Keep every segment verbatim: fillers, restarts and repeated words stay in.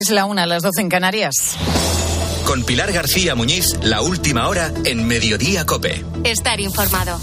Es la una, a las doce en Canarias. Con Pilar García Muñiz, la última hora en Mediodía COPE. Estar informado.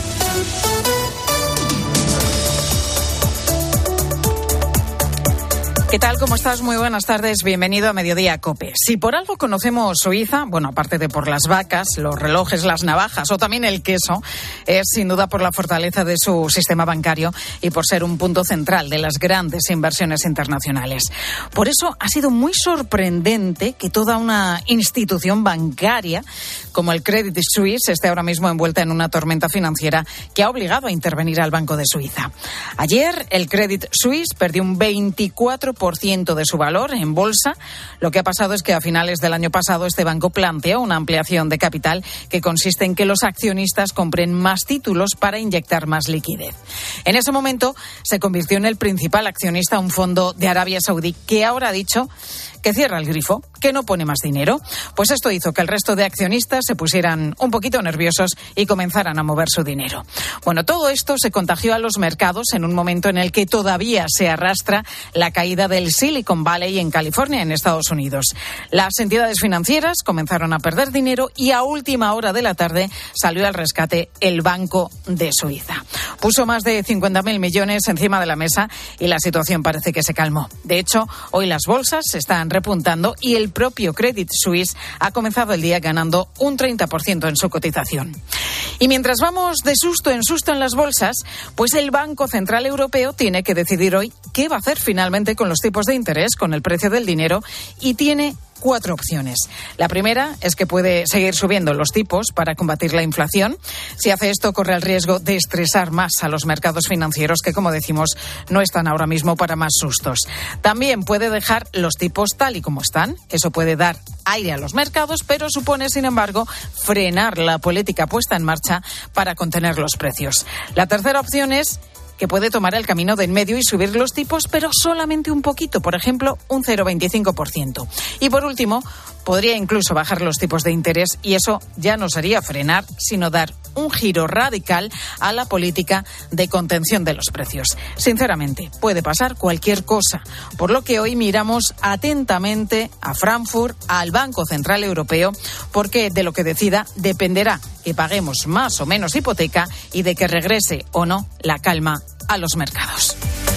¿Qué tal? ¿Cómo estás? Muy buenas tardes. Bienvenido a Mediodía COPE. Si por algo conocemos Suiza, bueno, aparte de por las vacas, los relojes, las navajas o también el queso, es sin duda por la fortaleza de su sistema bancario y por ser un punto central de las grandes inversiones internacionales. Por eso ha sido muy sorprendente que toda una institución bancaria como el Credit Suisse esté ahora mismo envuelta en una tormenta financiera que ha obligado a intervenir al Banco de Suiza. Ayer el Credit Suisse perdió un veinticuatro por ciento de su valor en bolsa. Lo que ha pasado es que a finales del año pasado este banco planteó una ampliación de capital que consiste en que los accionistas compren más títulos para inyectar más liquidez. En ese momento se convirtió en el principal accionista un fondo de Arabia Saudí que ahora ha dicho que cierra el grifo, que no pone más dinero. Pues esto hizo que el resto de accionistas se pusieran un poquito nerviosos y comenzaran a mover su dinero. Bueno, todo esto se contagió a los mercados en un momento en el que todavía se arrastra la caída del Silicon Valley en California, en Estados Unidos. Las entidades financieras comenzaron a perder dinero y a última hora de la tarde salió al rescate el Banco de Suiza. Puso más de cincuenta mil millones encima de la mesa y la situación parece que se calmó. De hecho, hoy las bolsas se están repuntando y el propio Credit Suisse ha comenzado el día ganando un treinta por ciento en su cotización. Y mientras vamos de susto en susto en las bolsas, pues el Banco Central Europeo tiene que decidir hoy qué va a hacer finalmente con los tipos de interés, con el precio del dinero, y tiene cuatro opciones. La primera es que puede seguir subiendo los tipos para combatir la inflación. Si hace esto, corre el riesgo de estresar más a los mercados financieros que, como decimos, no están ahora mismo para más sustos. También puede dejar los tipos tal y como están. Eso puede dar aire a los mercados, pero supone, sin embargo, frenar la política puesta en marcha para contener los precios. La tercera opción es que puede tomar el camino de en medio y subir los tipos, pero solamente un poquito, por ejemplo, un cero coma veinticinco por ciento. Y por último, podría incluso bajar los tipos de interés y eso ya no sería frenar, sino dar un giro radical a la política de contención de los precios. Sinceramente, puede pasar cualquier cosa, por lo que hoy miramos atentamente a Frankfurt, al Banco Central Europeo, porque de lo que decida dependerá que paguemos más o menos hipoteca y de que regrese o no la calma a los mercados.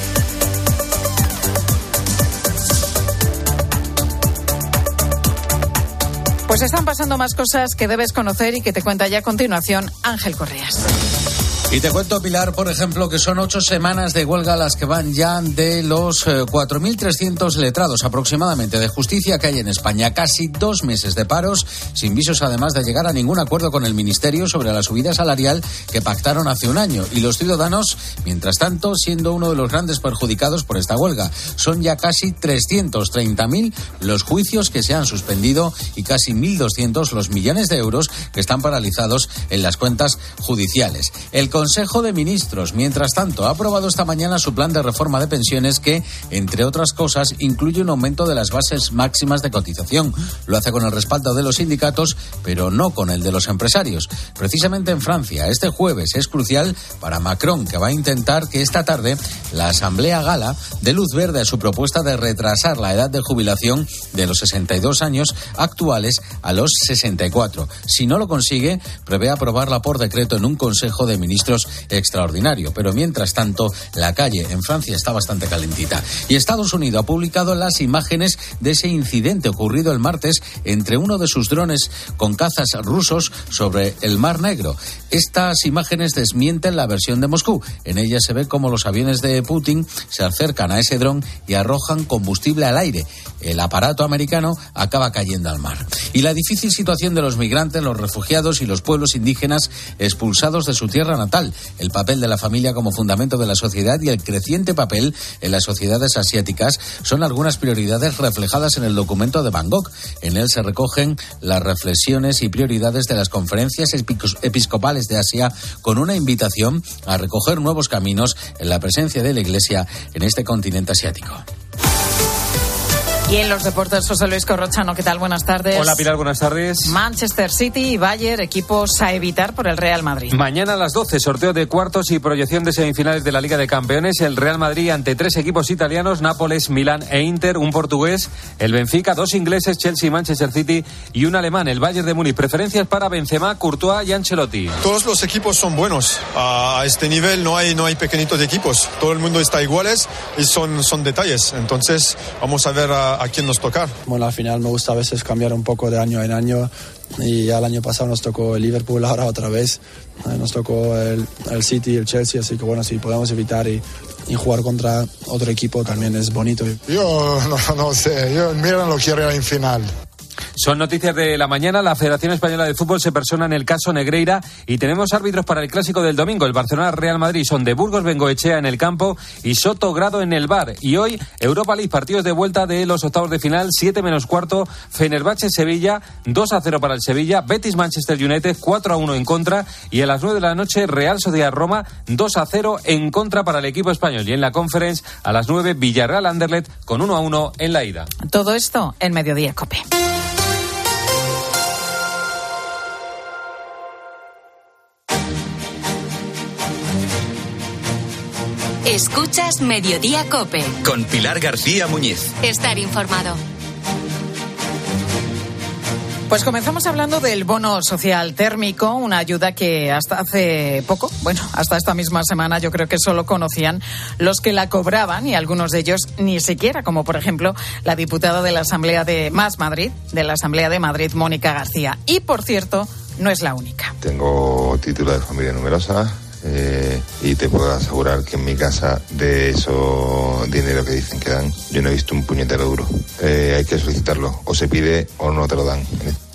Pues están pasando más cosas que debes conocer y que te cuenta ya a continuación Ángel Correas. Y te cuento, Pilar, por ejemplo, que son ocho semanas de huelga las que van ya de los eh, cuatro mil trescientos letrados aproximadamente de justicia que hay en España. Casi dos meses de paros, sin visos además de llegar a ningún acuerdo con el Ministerio sobre la subida salarial que pactaron hace un año. Y los ciudadanos, mientras tanto, siendo uno de los grandes perjudicados por esta huelga. Son ya casi trescientos treinta mil los juicios que se han suspendido y casi mil doscientos los millones de euros que están paralizados en las cuentas judiciales. El Consejo de Ministros, mientras tanto, ha aprobado esta mañana su plan de reforma de pensiones que, entre otras cosas, incluye un aumento de las bases máximas de cotización. Lo hace con el respaldo de los sindicatos, pero no con el de los empresarios. Precisamente en Francia, este jueves es crucial para Macron, que va a intentar que esta tarde la Asamblea Gala dé luz verde a su propuesta de retrasar la edad de jubilación de los sesenta y dos años actuales a los sesenta y cuatro. Si no lo consigue, prevé aprobarla por decreto en un Consejo de Ministros extraordinario. Pero mientras tanto, la calle en Francia está bastante calentita. Y Estados Unidos ha publicado las imágenes de ese incidente ocurrido el martes entre uno de sus drones con cazas rusos sobre el Mar Negro. Estas imágenes desmienten la versión de Moscú. En ellas se ve cómo los aviones de Putin se acercan a ese dron y arrojan combustible al aire. El aparato americano acaba cayendo al mar. Y la difícil situación de los migrantes, los refugiados y los pueblos indígenas expulsados de su tierra natal, el papel de la familia como fundamento de la sociedad y el creciente papel en las sociedades asiáticas son algunas prioridades reflejadas en el documento de Bangkok. En él se recogen las reflexiones y prioridades de las conferencias episcopales de Asia, con una invitación a recoger nuevos caminos en la presencia de la Iglesia en este continente asiático. Y en los deportes, José Luis Corrochano, ¿qué tal? Buenas tardes. Hola Pilar, buenas tardes. Manchester City y Bayern, equipos a evitar por el Real Madrid. Mañana a las doce, sorteo de cuartos y proyección de semifinales de la Liga de Campeones. El Real Madrid ante tres equipos italianos, Nápoles, Milán e Inter, un portugués, el Benfica, dos ingleses, Chelsea, Manchester City y un alemán, el Bayern de Múnich. Preferencias para Benzema, Courtois y Ancelotti. Todos los equipos son buenos. A este nivel no hay, no hay pequeñitos equipos. Todo el mundo está iguales y son, son detalles. Entonces vamos a ver a, a quién nos toca. Bueno, al final me gusta a veces cambiar un poco de año en año y ya el año pasado nos tocó el Liverpool, ahora otra vez nos tocó el, el City, el Chelsea, así que bueno, si podemos evitar y, y jugar contra otro equipo también es bonito. Yo no, no sé, yo Milan lo quiero en final. Son noticias de la mañana. La Federación Española de Fútbol se persona en el caso Negreira y tenemos árbitros para el clásico del domingo. El Barcelona-Real Madrid son de Burgos Bengoechea en el campo y Soto Grado en el V A R. Y hoy, Europa League, partidos de vuelta de los octavos de final, siete menos cuarto, Fenerbahce-Sevilla, dos a cero para el Sevilla, Betis-Manchester United, cuatro a uno en contra, y a las nueve de la noche, Real Sociedad-Roma, dos a cero en contra para el equipo español. Y en la Conference, a las nueve, Villarreal-Anderlecht con uno a uno en la ida. Todo esto en Mediodía COPE. Escuchas Mediodía COPE. Con Pilar García Muñiz. Estar informado. Pues comenzamos hablando del bono social térmico, una ayuda que hasta hace poco, bueno, hasta esta misma semana yo creo que solo conocían los que la cobraban y algunos de ellos ni siquiera, como por ejemplo la diputada de la Asamblea de Más Madrid, de la Asamblea de Madrid, Mónica García. Y por cierto, no es la única. Tengo título de familia numerosa. Eh, y te puedo asegurar que en mi casa de eso dinero que dicen que dan, yo no he visto un puñetero duro. Eh, hay que solicitarlo, o se pide o no te lo dan.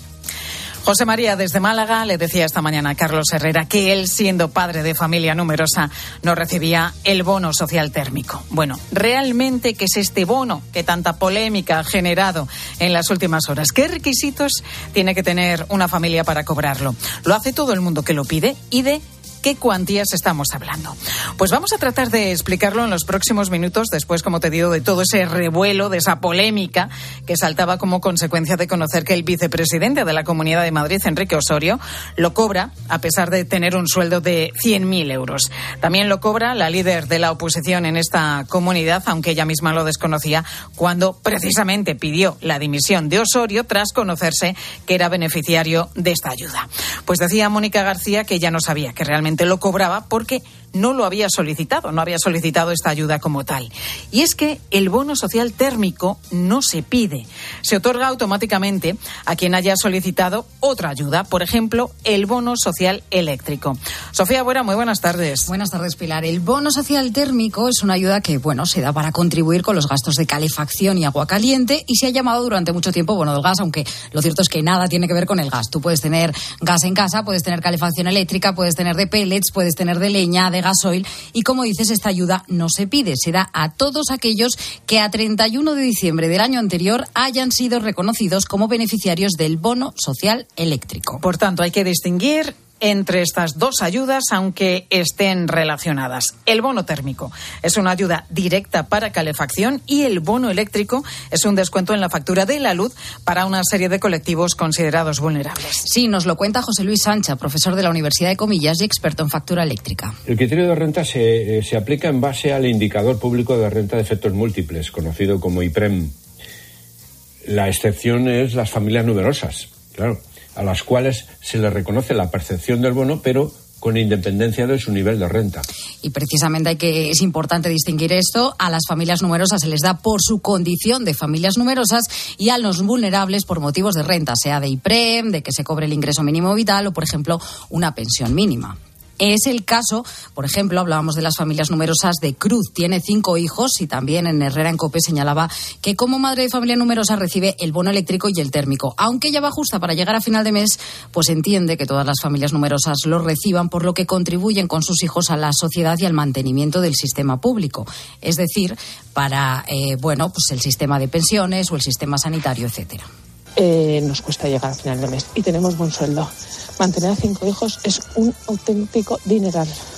José María, desde Málaga, le decía esta mañana a Carlos Herrera que él, siendo padre de familia numerosa, no recibía el bono social térmico. Bueno, ¿realmente qué es este bono que tanta polémica ha generado en las últimas horas? ¿Qué requisitos tiene que tener una familia para cobrarlo? ¿Lo hace todo el mundo que lo pide? ¿Y de qué cuantías estamos hablando? Pues vamos a tratar de explicarlo en los próximos minutos, después, como te digo, de todo ese revuelo, de esa polémica que saltaba como consecuencia de conocer que el vicepresidente de la Comunidad de Madrid, Enrique Osorio, lo cobra a pesar de tener un sueldo de cien mil euros. También lo cobra la líder de la oposición en esta comunidad, aunque ella misma lo desconocía cuando precisamente pidió la dimisión de Osorio tras conocerse que era beneficiario de esta ayuda. Pues decía Mónica García que ella no sabía que realmente lo cobraba porque no lo había solicitado, no había solicitado esta ayuda como tal. Y es que el bono social térmico no se pide, se otorga automáticamente a quien haya solicitado otra ayuda, por ejemplo, el bono social eléctrico. Sofía Buera, muy buenas tardes. Buenas tardes, Pilar. El bono social térmico es una ayuda que, bueno, se da para contribuir con los gastos de calefacción y agua caliente y se ha llamado durante mucho tiempo bono del gas, aunque lo cierto es que nada tiene que ver con el gas. Tú puedes tener gas en casa, puedes tener calefacción eléctrica, puedes tener de pellets, puedes tener de leña, de gasoil, y como dices, esta ayuda no se pide, se da a todos aquellos que a treinta y uno de diciembre del año anterior hayan sido reconocidos como beneficiarios del bono social eléctrico. Por tanto, hay que distinguir entre estas dos ayudas, aunque estén relacionadas. El bono térmico es una ayuda directa para calefacción y el bono eléctrico es un descuento en la factura de la luz para una serie de colectivos considerados vulnerables. Sí, nos lo cuenta José Luis Sancha, profesor de la Universidad de Comillas y experto en factura eléctrica. El criterio de renta se, se aplica en base al indicador público de renta de efectos múltiples, conocido como I P R E M. La excepción es las familias numerosas, claro, a las cuales se les reconoce la percepción del bono, pero con independencia de su nivel de renta. Y precisamente hay que, es importante distinguir esto. A las familias numerosas se les da por su condición de familias numerosas y a los vulnerables por motivos de renta, sea de I P R E M, de que se cobre el ingreso mínimo vital o, por ejemplo, una pensión mínima. Es el caso, por ejemplo, hablábamos de las familias numerosas de Cruz. Tiene cinco hijos y también en Herrera en COPE señalaba que como madre de familia numerosa recibe el bono eléctrico y el térmico. Aunque ella va justa para llegar a final de mes, pues entiende que todas las familias numerosas lo reciban, por lo que contribuyen con sus hijos a la sociedad y al mantenimiento del sistema público. Es decir, para, eh, bueno, pues el sistema de pensiones o el sistema sanitario, etcétera. Eh, nos cuesta llegar a final de mes y tenemos buen sueldo. Mantener a cinco hijos es un auténtico dineral.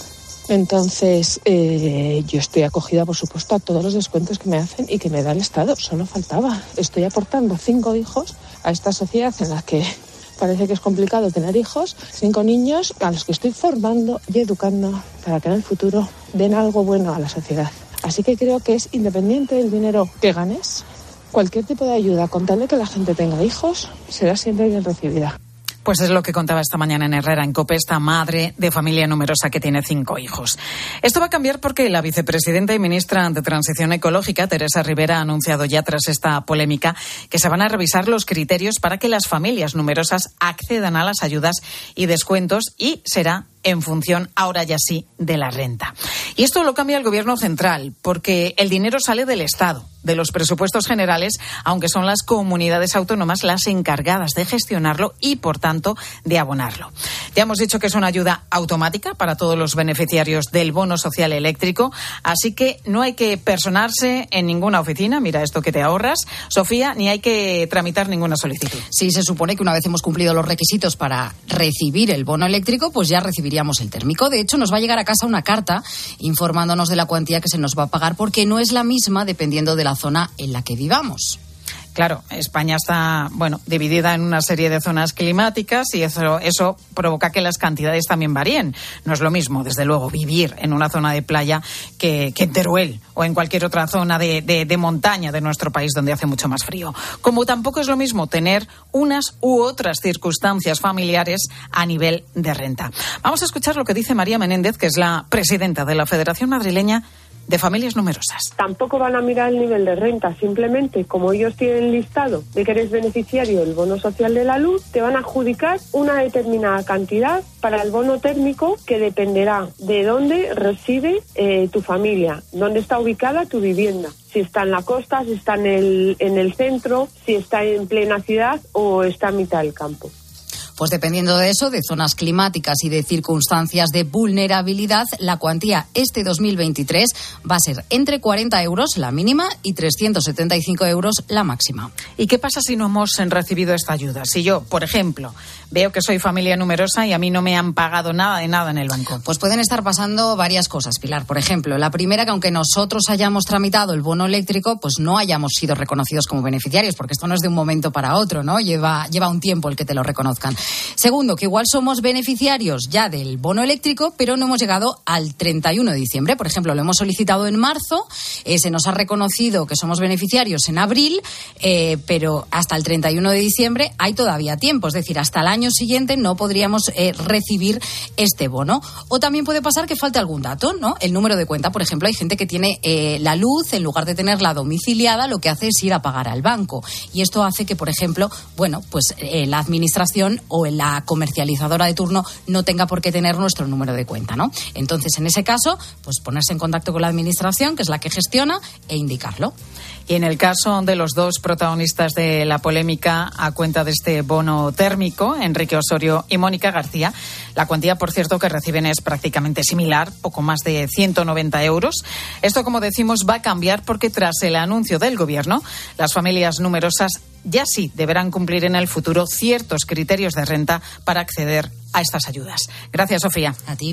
Entonces, eh, yo estoy acogida, por supuesto, a todos los descuentos que me hacen y que me da el Estado. Solo faltaba. Estoy aportando cinco hijos a esta sociedad en la que parece que es complicado tener hijos. Cinco niños a los que estoy formando y educando para que en el futuro den algo bueno a la sociedad. Así que creo que es independiente del dinero que ganes. Cualquier tipo de ayuda, con tal de que la gente tenga hijos, será siempre bien recibida. Pues es lo que contaba esta mañana en Herrera en COPE, esta madre de familia numerosa que tiene cinco hijos. Esto va a cambiar porque la vicepresidenta y ministra de Transición Ecológica, Teresa Rivera, ha anunciado ya tras esta polémica que se van a revisar los criterios para que las familias numerosas accedan a las ayudas y descuentos, y será en función, ahora ya sí, de la renta. Y esto lo cambia el Gobierno central, porque el dinero sale del Estado, de los presupuestos generales, aunque son las comunidades autónomas las encargadas de gestionarlo y, por tanto, de abonarlo. Ya hemos dicho que es una ayuda automática para todos los beneficiarios del bono social eléctrico, así que no hay que personarse en ninguna oficina, mira esto que te ahorras, Sofía, ni hay que tramitar ninguna solicitud. Sí, se supone que una vez hemos cumplido los requisitos para recibir el bono eléctrico, pues ya recibiríamos el térmico. De hecho, nos va a llegar a casa una carta informándonos de la cuantía que se nos va a pagar, porque no es la misma dependiendo de la zona en la que vivamos. Claro, España está, bueno, dividida en una serie de zonas climáticas y eso, eso provoca que las cantidades también varíen. No es lo mismo, desde luego, vivir en una zona de playa que, que en Teruel o en cualquier otra zona de, de, de montaña de nuestro país donde hace mucho más frío. Como tampoco es lo mismo tener unas u otras circunstancias familiares a nivel de renta. Vamos a escuchar lo que dice María Menéndez, que es la presidenta de la Federación Madrileña de Familias Numerosas. Tampoco van a mirar el nivel de renta, simplemente como ellos tienen listado de que eres beneficiario del bono social de la luz, te van a adjudicar una determinada cantidad para el bono térmico que dependerá de dónde reside eh, tu familia, dónde está ubicada tu vivienda. Si está en la costa, si está en el, en el centro, si está en plena ciudad o está a mitad del campo. Pues dependiendo de eso, de zonas climáticas y de circunstancias de vulnerabilidad, la cuantía este dos mil veintitrés va a ser entre cuarenta euros la mínima y trescientos setenta y cinco euros la máxima. ¿Y qué pasa si no hemos recibido esta ayuda? Si yo, por ejemplo, veo que soy familia numerosa y a mí no me han pagado nada de nada en el banco. Pues pueden estar pasando varias cosas, Pilar. Por ejemplo, la primera, que aunque nosotros hayamos tramitado el bono eléctrico, pues no hayamos sido reconocidos como beneficiarios, porque esto no es de un momento para otro, ¿no? Lleva, lleva un tiempo el que te lo reconozcan. Segundo, que igual somos beneficiarios ya del bono eléctrico, pero no hemos llegado al treinta y uno de diciembre. Por ejemplo, lo hemos solicitado en marzo, eh, se nos ha reconocido que somos beneficiarios en abril, eh, pero hasta el treinta y uno de diciembre hay todavía tiempo. Es decir, hasta el año siguiente no podríamos eh, recibir este bono. O también puede pasar que falte algún dato, ¿no? El número de cuenta, por ejemplo, hay gente que tiene eh, la luz, en lugar de tenerla domiciliada, lo que hace es ir a pagar al banco. Y esto hace que, por ejemplo, bueno, pues eh, la administración o la comercializadora de turno no tenga por qué tener nuestro número de cuenta, ¿no? Entonces, en ese caso, pues ponerse en contacto con la administración, que es la que gestiona, e indicarlo. Y en el caso de los dos protagonistas de la polémica a cuenta de este bono térmico, Enrique Osorio y Mónica García, la cuantía, por cierto, que reciben es prácticamente similar, poco más de ciento noventa euros. Esto, como decimos, va a cambiar porque tras el anuncio del Gobierno, las familias numerosas ya sí deberán cumplir en el futuro ciertos criterios de renta para acceder a estas ayudas. Gracias, Sofía. A ti.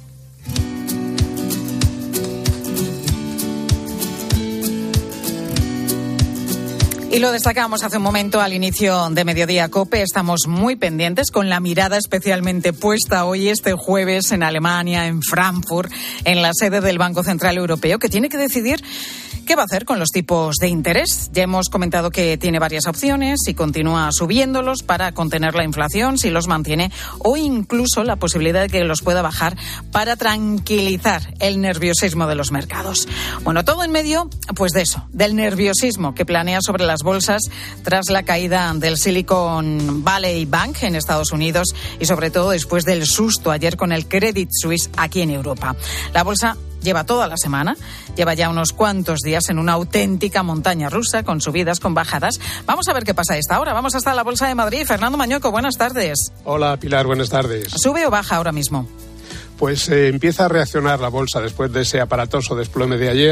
Y lo destacábamos hace un momento al inicio de Mediodía COPE. Estamos muy pendientes, con la mirada especialmente puesta hoy, este jueves, en Alemania, en Frankfurt, en la sede del Banco Central Europeo, que tiene que decidir qué va a hacer con los tipos de interés. Ya hemos comentado que tiene varias opciones: si continúa subiéndolos para contener la inflación, si los mantiene, o incluso la posibilidad de que los pueda bajar para tranquilizar el nerviosismo de los mercados. Bueno, todo en medio, pues de eso, del nerviosismo que planea sobre las bolsas tras la caída del Silicon Valley Bank en Estados Unidos y sobre todo después del susto ayer con el Credit Suisse aquí en Europa. La bolsa lleva toda la semana, lleva ya unos cuantos días en una auténtica montaña rusa, con subidas, con bajadas. Vamos a ver qué pasa a esta hora. Vamos hasta la Bolsa de Madrid. Fernando Mañueco, buenas tardes. Hola, Pilar, buenas tardes. ¿Sube o baja ahora mismo? Pues eh, empieza a reaccionar la bolsa después de ese aparatoso desplome de ayer.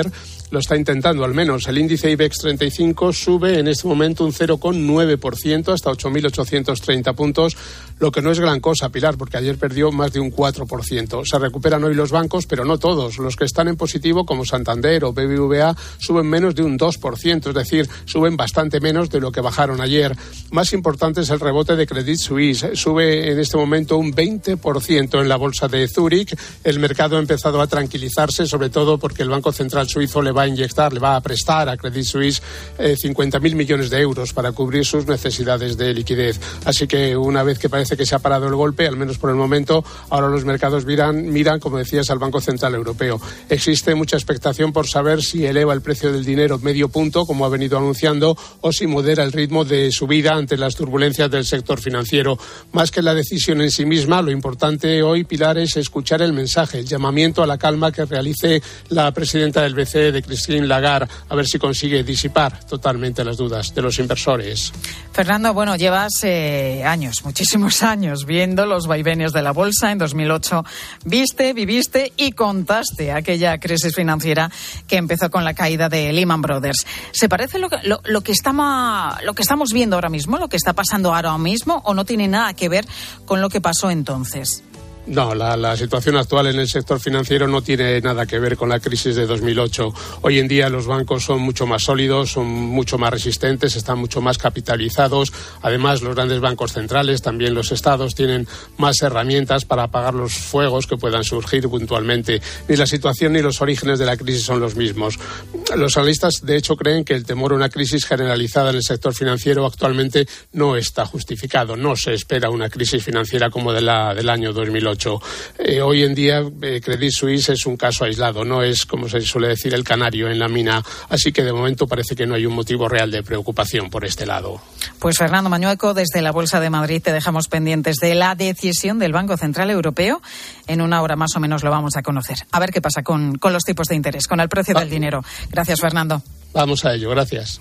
lo está intentando al menos. El índice IBEX treinta y cinco sube en este momento un cero coma nueve por ciento hasta ocho mil ochocientos treinta puntos, lo que no es gran cosa, Pilar, porque ayer perdió más de un cuatro por ciento. Se recuperan hoy los bancos, pero no todos. Los que están en positivo, como Santander o B B V A, suben menos de un dos por ciento, es decir, suben bastante menos de lo que bajaron ayer. Más importante es el rebote de Credit Suisse. Sube en este momento un veinte por ciento en la bolsa de Zúrich. El mercado ha empezado a tranquilizarse, sobre todo porque el Banco Central Suizo le va a inyectar, le va a prestar a Credit Suisse eh, cincuenta mil millones de euros para cubrir sus necesidades de liquidez. Así que una vez que parece que se ha parado el golpe, al menos por el momento, ahora los mercados miran, miran, como decías, al Banco Central Europeo. Existe mucha expectación por saber si eleva el precio del dinero medio punto, como ha venido anunciando, o si modera el ritmo de subida ante las turbulencias del sector financiero. Más que la decisión en sí misma, lo importante hoy, Pilar, es escuchar el mensaje, el llamamiento a la calma que realice la presidenta del B C E, de Christine Lagarde, a ver si consigue disipar totalmente las dudas de los inversores. Fernando, bueno, llevas eh, años, muchísimos años, viendo los vaivenes de la bolsa. En dos mil ocho viste, viviste y contaste aquella crisis financiera que empezó con la caída de Lehman Brothers. ¿Se parece lo que, lo, lo que, está ma, lo que estamos viendo ahora mismo, lo que está pasando ahora mismo, o no tiene nada que ver con lo que pasó entonces? No, la, la situación actual en el sector financiero no tiene nada que ver con la crisis de dos mil ocho. Hoy en día los bancos son mucho más sólidos, son mucho más resistentes, están mucho más capitalizados. Además, los grandes bancos centrales, también los estados, tienen más herramientas para apagar los fuegos que puedan surgir puntualmente. Ni la situación ni los orígenes de la crisis son los mismos. Los analistas, de hecho, creen que el temor a una crisis generalizada en el sector financiero actualmente no está justificado. No se espera una crisis financiera como de la del año dos mil ocho. Eh, hoy en día eh, Credit Suisse es un caso aislado, no es, como se suele decir, el canario en la mina, así que de momento parece que no hay un motivo real de preocupación por este lado. Pues Fernando Mañueco, desde la Bolsa de Madrid te dejamos pendientes de la decisión del Banco Central Europeo. En una hora más o menos lo vamos a conocer. A ver qué pasa con, con los tipos de interés, con el precio ah. del dinero. Gracias, Fernando. Vamos a ello, gracias.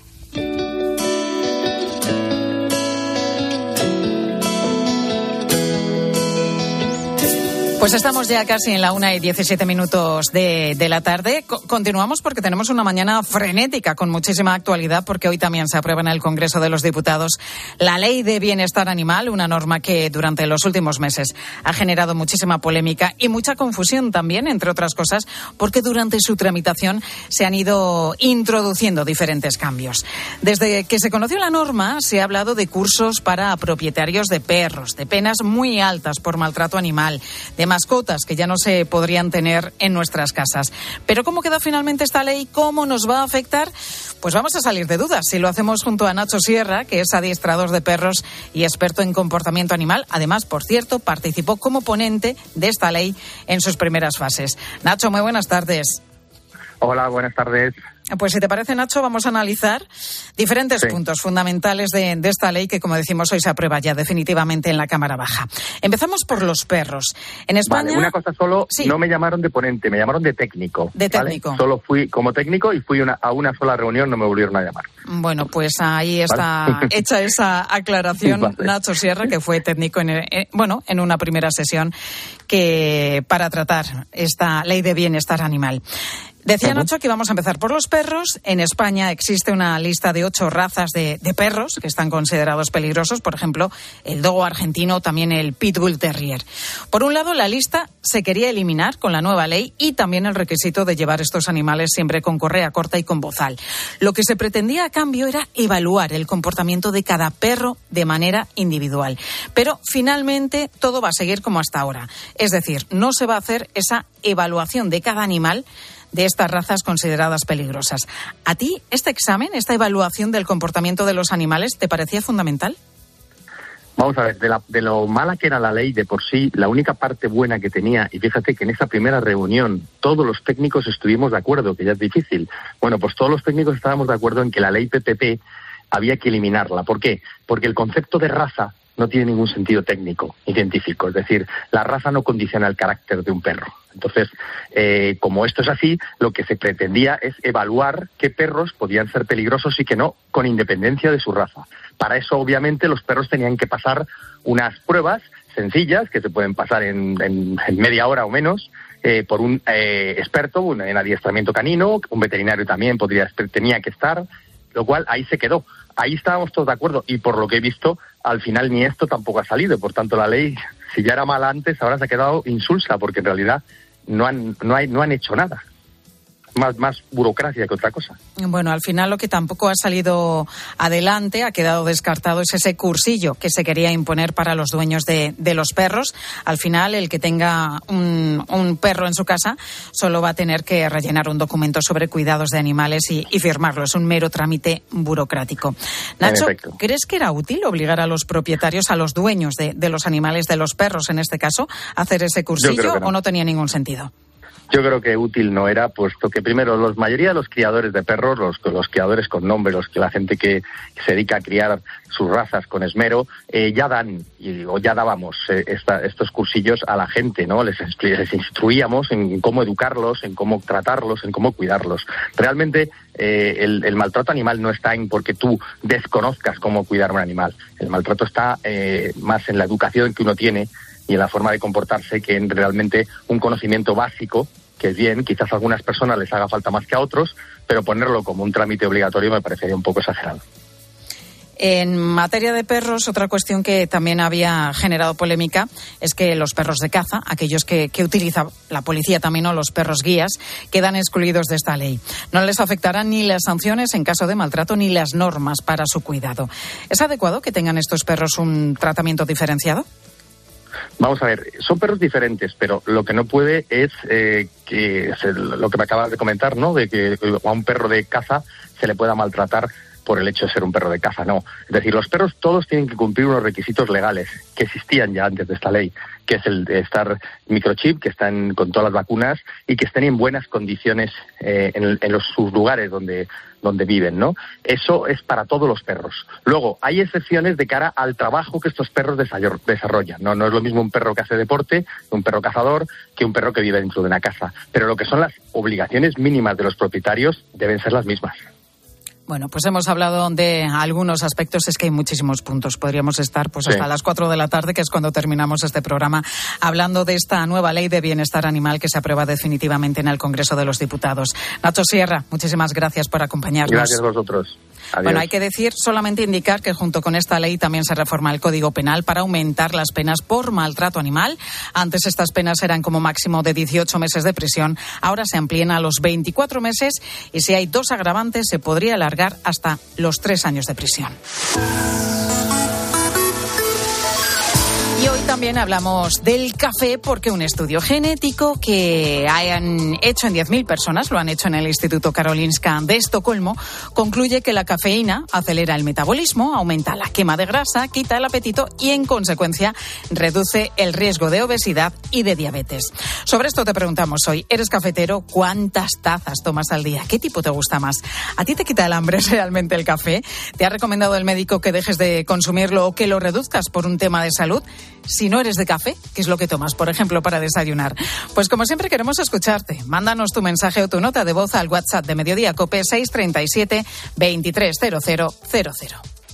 Pues estamos ya casi en la una y diecisiete minutos de, de la tarde. Co- continuamos porque tenemos una mañana frenética con muchísima actualidad, porque hoy también se aprueba en el Congreso de los Diputados la Ley de Bienestar Animal, una norma que durante los últimos meses ha generado muchísima polémica y mucha confusión también, entre otras cosas, porque durante su tramitación se han ido introduciendo diferentes cambios. Desde que se conoció la norma se ha hablado de cursos para propietarios de perros, de penas muy altas por maltrato animal, de mascotas que ya no se podrían tener en nuestras casas. Pero ¿cómo queda finalmente esta ley? ¿Cómo nos va a afectar? Pues vamos a salir de dudas. Si lo hacemos junto a Nacho Sierra, que es adiestrador de perros y experto en comportamiento animal. Además, por cierto, participó como ponente de esta ley en sus primeras fases. Nacho, muy buenas tardes. Hola, buenas tardes. Pues si te parece, Nacho, vamos a analizar diferentes sí. puntos fundamentales de, de esta ley que, como decimos, hoy se aprueba ya definitivamente en la Cámara Baja. Empezamos por los perros. En España... Vale, una cosa solo, sí. no me llamaron de ponente, me llamaron de técnico. De técnico. ¿vale? Solo fui como técnico y fui una, a una sola reunión, no me volvieron a llamar. Bueno, pues ahí está ¿vale? hecha esa aclaración, vale. Nacho Sierra, que fue técnico en, eh, bueno, en una primera sesión que para tratar esta ley de bienestar animal. Decía Nacho que vamos a empezar por los perros. En España existe una lista de ocho razas de, de perros que están considerados peligrosos. Por ejemplo, el dogo argentino, también el pitbull terrier. Por un lado, la lista se quería eliminar con la nueva ley y también el requisito de llevar estos animales siempre con correa corta y con bozal. Lo que se pretendía a cambio era evaluar el comportamiento de cada perro de manera individual. Pero finalmente todo va a seguir como hasta ahora. Es decir, no se va a hacer esa evaluación de cada animal de estas razas consideradas peligrosas. ¿A ti este examen, esta evaluación del comportamiento de los animales, te parecía fundamental? Vamos a ver, de, la, de lo mala que era la ley de por sí, la única parte buena que tenía, y fíjate que en esa primera reunión todos los técnicos estuvimos de acuerdo, que ya es difícil. Bueno, pues todos los técnicos estábamos de acuerdo en que la ley P P P había que eliminarla. ¿Por qué? Porque el concepto de raza no tiene ningún sentido técnico ni científico. Es decir, la raza no condiciona el carácter de un perro. Entonces, eh, como esto es así, lo que se pretendía es evaluar qué perros podían ser peligrosos y qué no, con independencia de su raza. Para eso, obviamente, los perros tenían que pasar unas pruebas sencillas, que se pueden pasar en, en, en media hora o menos, eh, por un eh, experto un, en adiestramiento canino, un veterinario también podría tenía que estar, lo cual ahí se quedó. Ahí estábamos todos de acuerdo y por lo que he visto, al final ni esto tampoco ha salido. Por tanto, la ley, si ya era mala antes, ahora se ha quedado insulsa porque en realidad no han, no hay, no han hecho nada. Más, más burocracia que otra cosa. Bueno, al final lo que tampoco ha salido adelante, ha quedado descartado, es ese cursillo que se quería imponer para los dueños de, de los perros. Al final, el que tenga un, un perro en su casa solo va a tener que rellenar un documento sobre cuidados de animales y, y firmarlo. Es un mero trámite burocrático. Nacho, ¿crees que era útil obligar a los propietarios, a los dueños de, de los animales, de los perros en este caso, a hacer ese cursillo no. o no tenía ningún sentido? Yo creo que útil no era, puesto que primero, la mayoría de los criadores de perros, los, los criadores con nombre, los que la gente que, que se dedica a criar sus razas con esmero, eh, ya dan, y, o ya dábamos eh, esta, estos cursillos a la gente, ¿no? Les, les instruíamos en cómo educarlos, en cómo tratarlos, en cómo cuidarlos. Realmente eh, el, el maltrato animal no está en porque tú desconozcas cómo cuidar a un animal. El maltrato está eh, más en la educación que uno tiene y en la forma de comportarse que en realmente un conocimiento básico, que es bien, quizás a algunas personas les haga falta más que a otros, pero ponerlo como un trámite obligatorio me parecería un poco exagerado. En materia de perros, otra cuestión que también había generado polémica es que los perros de caza, aquellos que, que utiliza la policía también o los perros guías, quedan excluidos de esta ley. No les afectarán ni las sanciones en caso de maltrato ni las normas para su cuidado. ¿Es adecuado que tengan estos perros un tratamiento diferenciado? Vamos a ver, son perros diferentes, pero lo que no puede es eh, que es el, lo que me acabas de comentar, ¿no? De que a un perro de caza se le pueda maltratar por el hecho de ser un perro de caza, no. Es decir, los perros todos tienen que cumplir unos requisitos legales que existían ya antes de esta ley, que es el de estar microchip, que están con todas las vacunas y que estén en buenas condiciones eh, en, en los, sus lugares donde, donde viven, ¿no? Eso es para todos los perros. Luego, hay excepciones de cara al trabajo que estos perros desarrollan, ¿no? No es lo mismo un perro que hace deporte, un perro cazador, que un perro que vive dentro de una casa. Pero lo que son las obligaciones mínimas de los propietarios deben ser las mismas. Bueno, pues hemos hablado de algunos aspectos, es que hay muchísimos puntos. Podríamos estar pues hasta sí. las cuatro de la tarde, que es cuando terminamos este programa, hablando de esta nueva ley de bienestar animal que se aprueba definitivamente en el Congreso de los Diputados. Nacho Sierra, muchísimas gracias por acompañarnos. Gracias a vosotros. Adiós. Bueno, hay que decir, solamente indicar que junto con esta ley también se reforma el Código Penal para aumentar las penas por maltrato animal. Antes estas penas eran como máximo de dieciocho meses de prisión, ahora se amplían a los veinticuatro meses y si hay dos agravantes se podría alargar hasta los tres años de prisión. Y hoy también hablamos del café porque un estudio genético que hayan hecho en diez mil personas, lo han hecho en el Instituto Karolinska de Estocolmo, concluye que la cafeína acelera el metabolismo, aumenta la quema de grasa, quita el apetito y en consecuencia reduce el riesgo de obesidad y de diabetes. Sobre esto te preguntamos hoy, ¿eres cafetero? ¿Cuántas tazas tomas al día? ¿Qué tipo te gusta más? ¿A ti te quita el hambre realmente el café? ¿Te ha recomendado el médico que dejes de consumirlo o que lo reduzcas por un tema de salud? Si no eres de café, ¿qué es lo que tomas, por ejemplo, para desayunar? Pues como siempre queremos escucharte. Mándanos tu mensaje o tu nota de voz al WhatsApp de Mediodía Cope seis tres siete, veintitrés cero cero cero cero.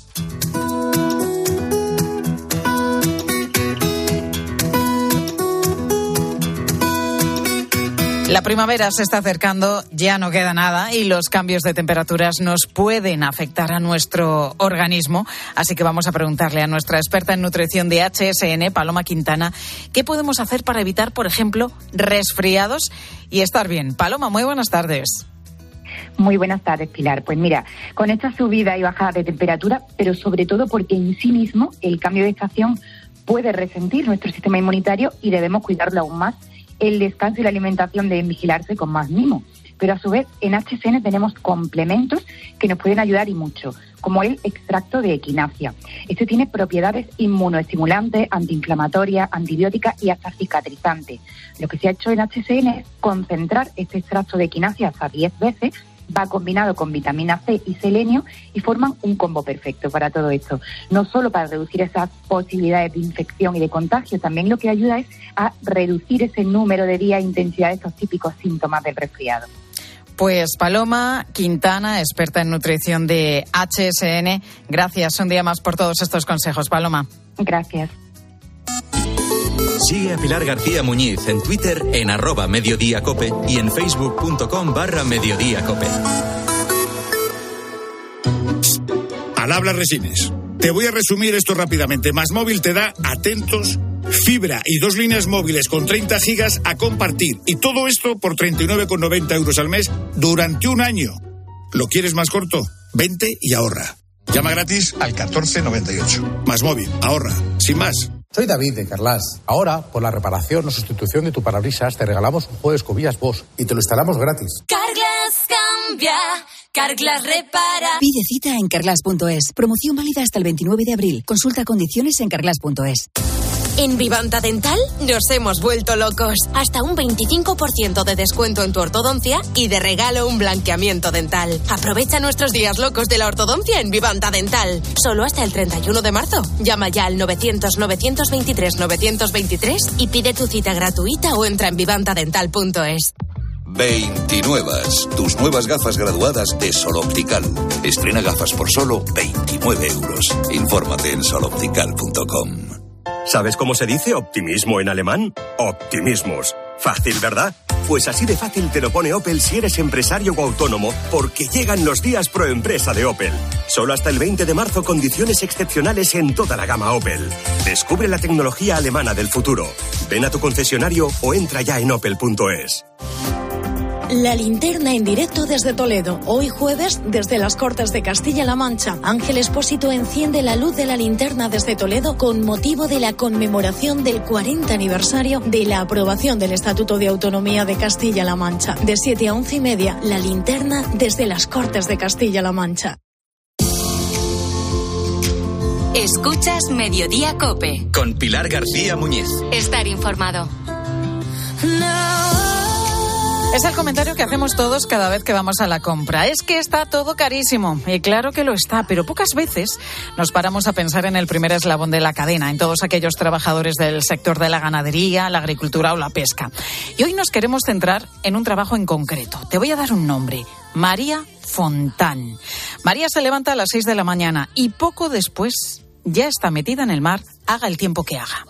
La primavera se está acercando, ya no queda nada y los cambios de temperaturas nos pueden afectar a nuestro organismo. Así que vamos a preguntarle a nuestra experta en nutrición de H S N, Paloma Quintana, ¿qué podemos hacer para evitar, por ejemplo, resfriados y estar bien? Paloma, muy buenas tardes. Muy buenas tardes, Pilar. Pues mira, con esta subida y bajada de temperatura, pero sobre todo porque en sí mismo el cambio de estación puede resentir nuestro sistema inmunitario y debemos cuidarlo aún más. El descanso y la alimentación deben vigilarse con más mimo. Pero a su vez, en H S N tenemos complementos que nos pueden ayudar y mucho, como el extracto de equinacia. Este tiene propiedades inmunoestimulantes, antiinflamatorias, antibióticas y hasta cicatrizantes. Lo que se ha hecho en H S N es concentrar este extracto de equinacia hasta diez veces, va combinado con vitamina C y selenio y forman un combo perfecto para todo esto. No solo para reducir esas posibilidades de infección y de contagio, también lo que ayuda es a reducir ese número de días e intensidad de estos típicos síntomas del resfriado. Pues Paloma Quintana, experta en nutrición de H S N, gracias un día más por todos estos consejos, Paloma. Gracias. Sigue a Pilar García Muñiz en Twitter en arroba mediodíacope y en facebook.com barra mediodíacope. Al habla Resines. Te voy a resumir esto rápidamente. Másmóvil te da, atentos, fibra y dos líneas móviles con treinta gigas a compartir. Y todo esto por treinta y nueve con noventa euros al mes durante un año. ¿Lo quieres más corto? Vente y ahorra. Llama gratis al catorce noventa y ocho. Másmóvil, ahorra. Sin más. Soy David de Carlas. Ahora, por la reparación o sustitución de tu parabrisas, te regalamos un juego de escobillas Bosch y te lo instalamos gratis. Carglass cambia, Carglass repara. Pide cita en carglass punto es. Promoción válida hasta el veintinueve de abril. Consulta condiciones en carglass punto es. En Vivanta Dental nos hemos vuelto locos. Hasta un veinticinco por ciento de descuento en tu ortodoncia y de regalo un blanqueamiento dental. Aprovecha nuestros días locos de la ortodoncia en Vivanta Dental. Solo hasta el treinta y uno de marzo. Llama ya al novecientos, novecientos veintitrés, novecientos veintitrés y pide tu cita gratuita o entra en vivanta dental punto es. veintinuevas, tus nuevas gafas graduadas de Sol Optical. Estrena gafas por solo veintinueve euros. Infórmate en sol optical punto com. ¿Sabes cómo se dice optimismo en alemán? Optimismus. Fácil, ¿verdad? Pues así de fácil te lo pone Opel si eres empresario o autónomo, porque llegan los días pro empresa de Opel. Solo hasta el veinte de marzo, condiciones excepcionales en toda la gama Opel. Descubre la tecnología alemana del futuro. Ven a tu concesionario o entra ya en opel punto es. La linterna en directo desde Toledo. Hoy jueves, desde las Cortes de Castilla-La Mancha, Ángel Expósito enciende la luz de la linterna desde Toledo con motivo de la conmemoración del cuarenta aniversario de la aprobación del Estatuto de Autonomía de Castilla-La Mancha. De siete a once y media, la linterna desde las Cortes de Castilla-La Mancha. Escuchas Mediodía Cope. Con Pilar García Muñiz. Estar informado. Es el comentario que hacemos todos cada vez que vamos a la compra. Es que está todo carísimo. Y claro que lo está, pero pocas veces nos paramos a pensar en el primer eslabón de la cadena, en todos aquellos trabajadores del sector de la ganadería, la agricultura o la pesca. Y hoy nos queremos centrar en un trabajo en concreto. Te voy a dar un nombre. María Fontán. María se levanta a las seis de la mañana y poco después ya está metida en el mar, haga el tiempo que haga.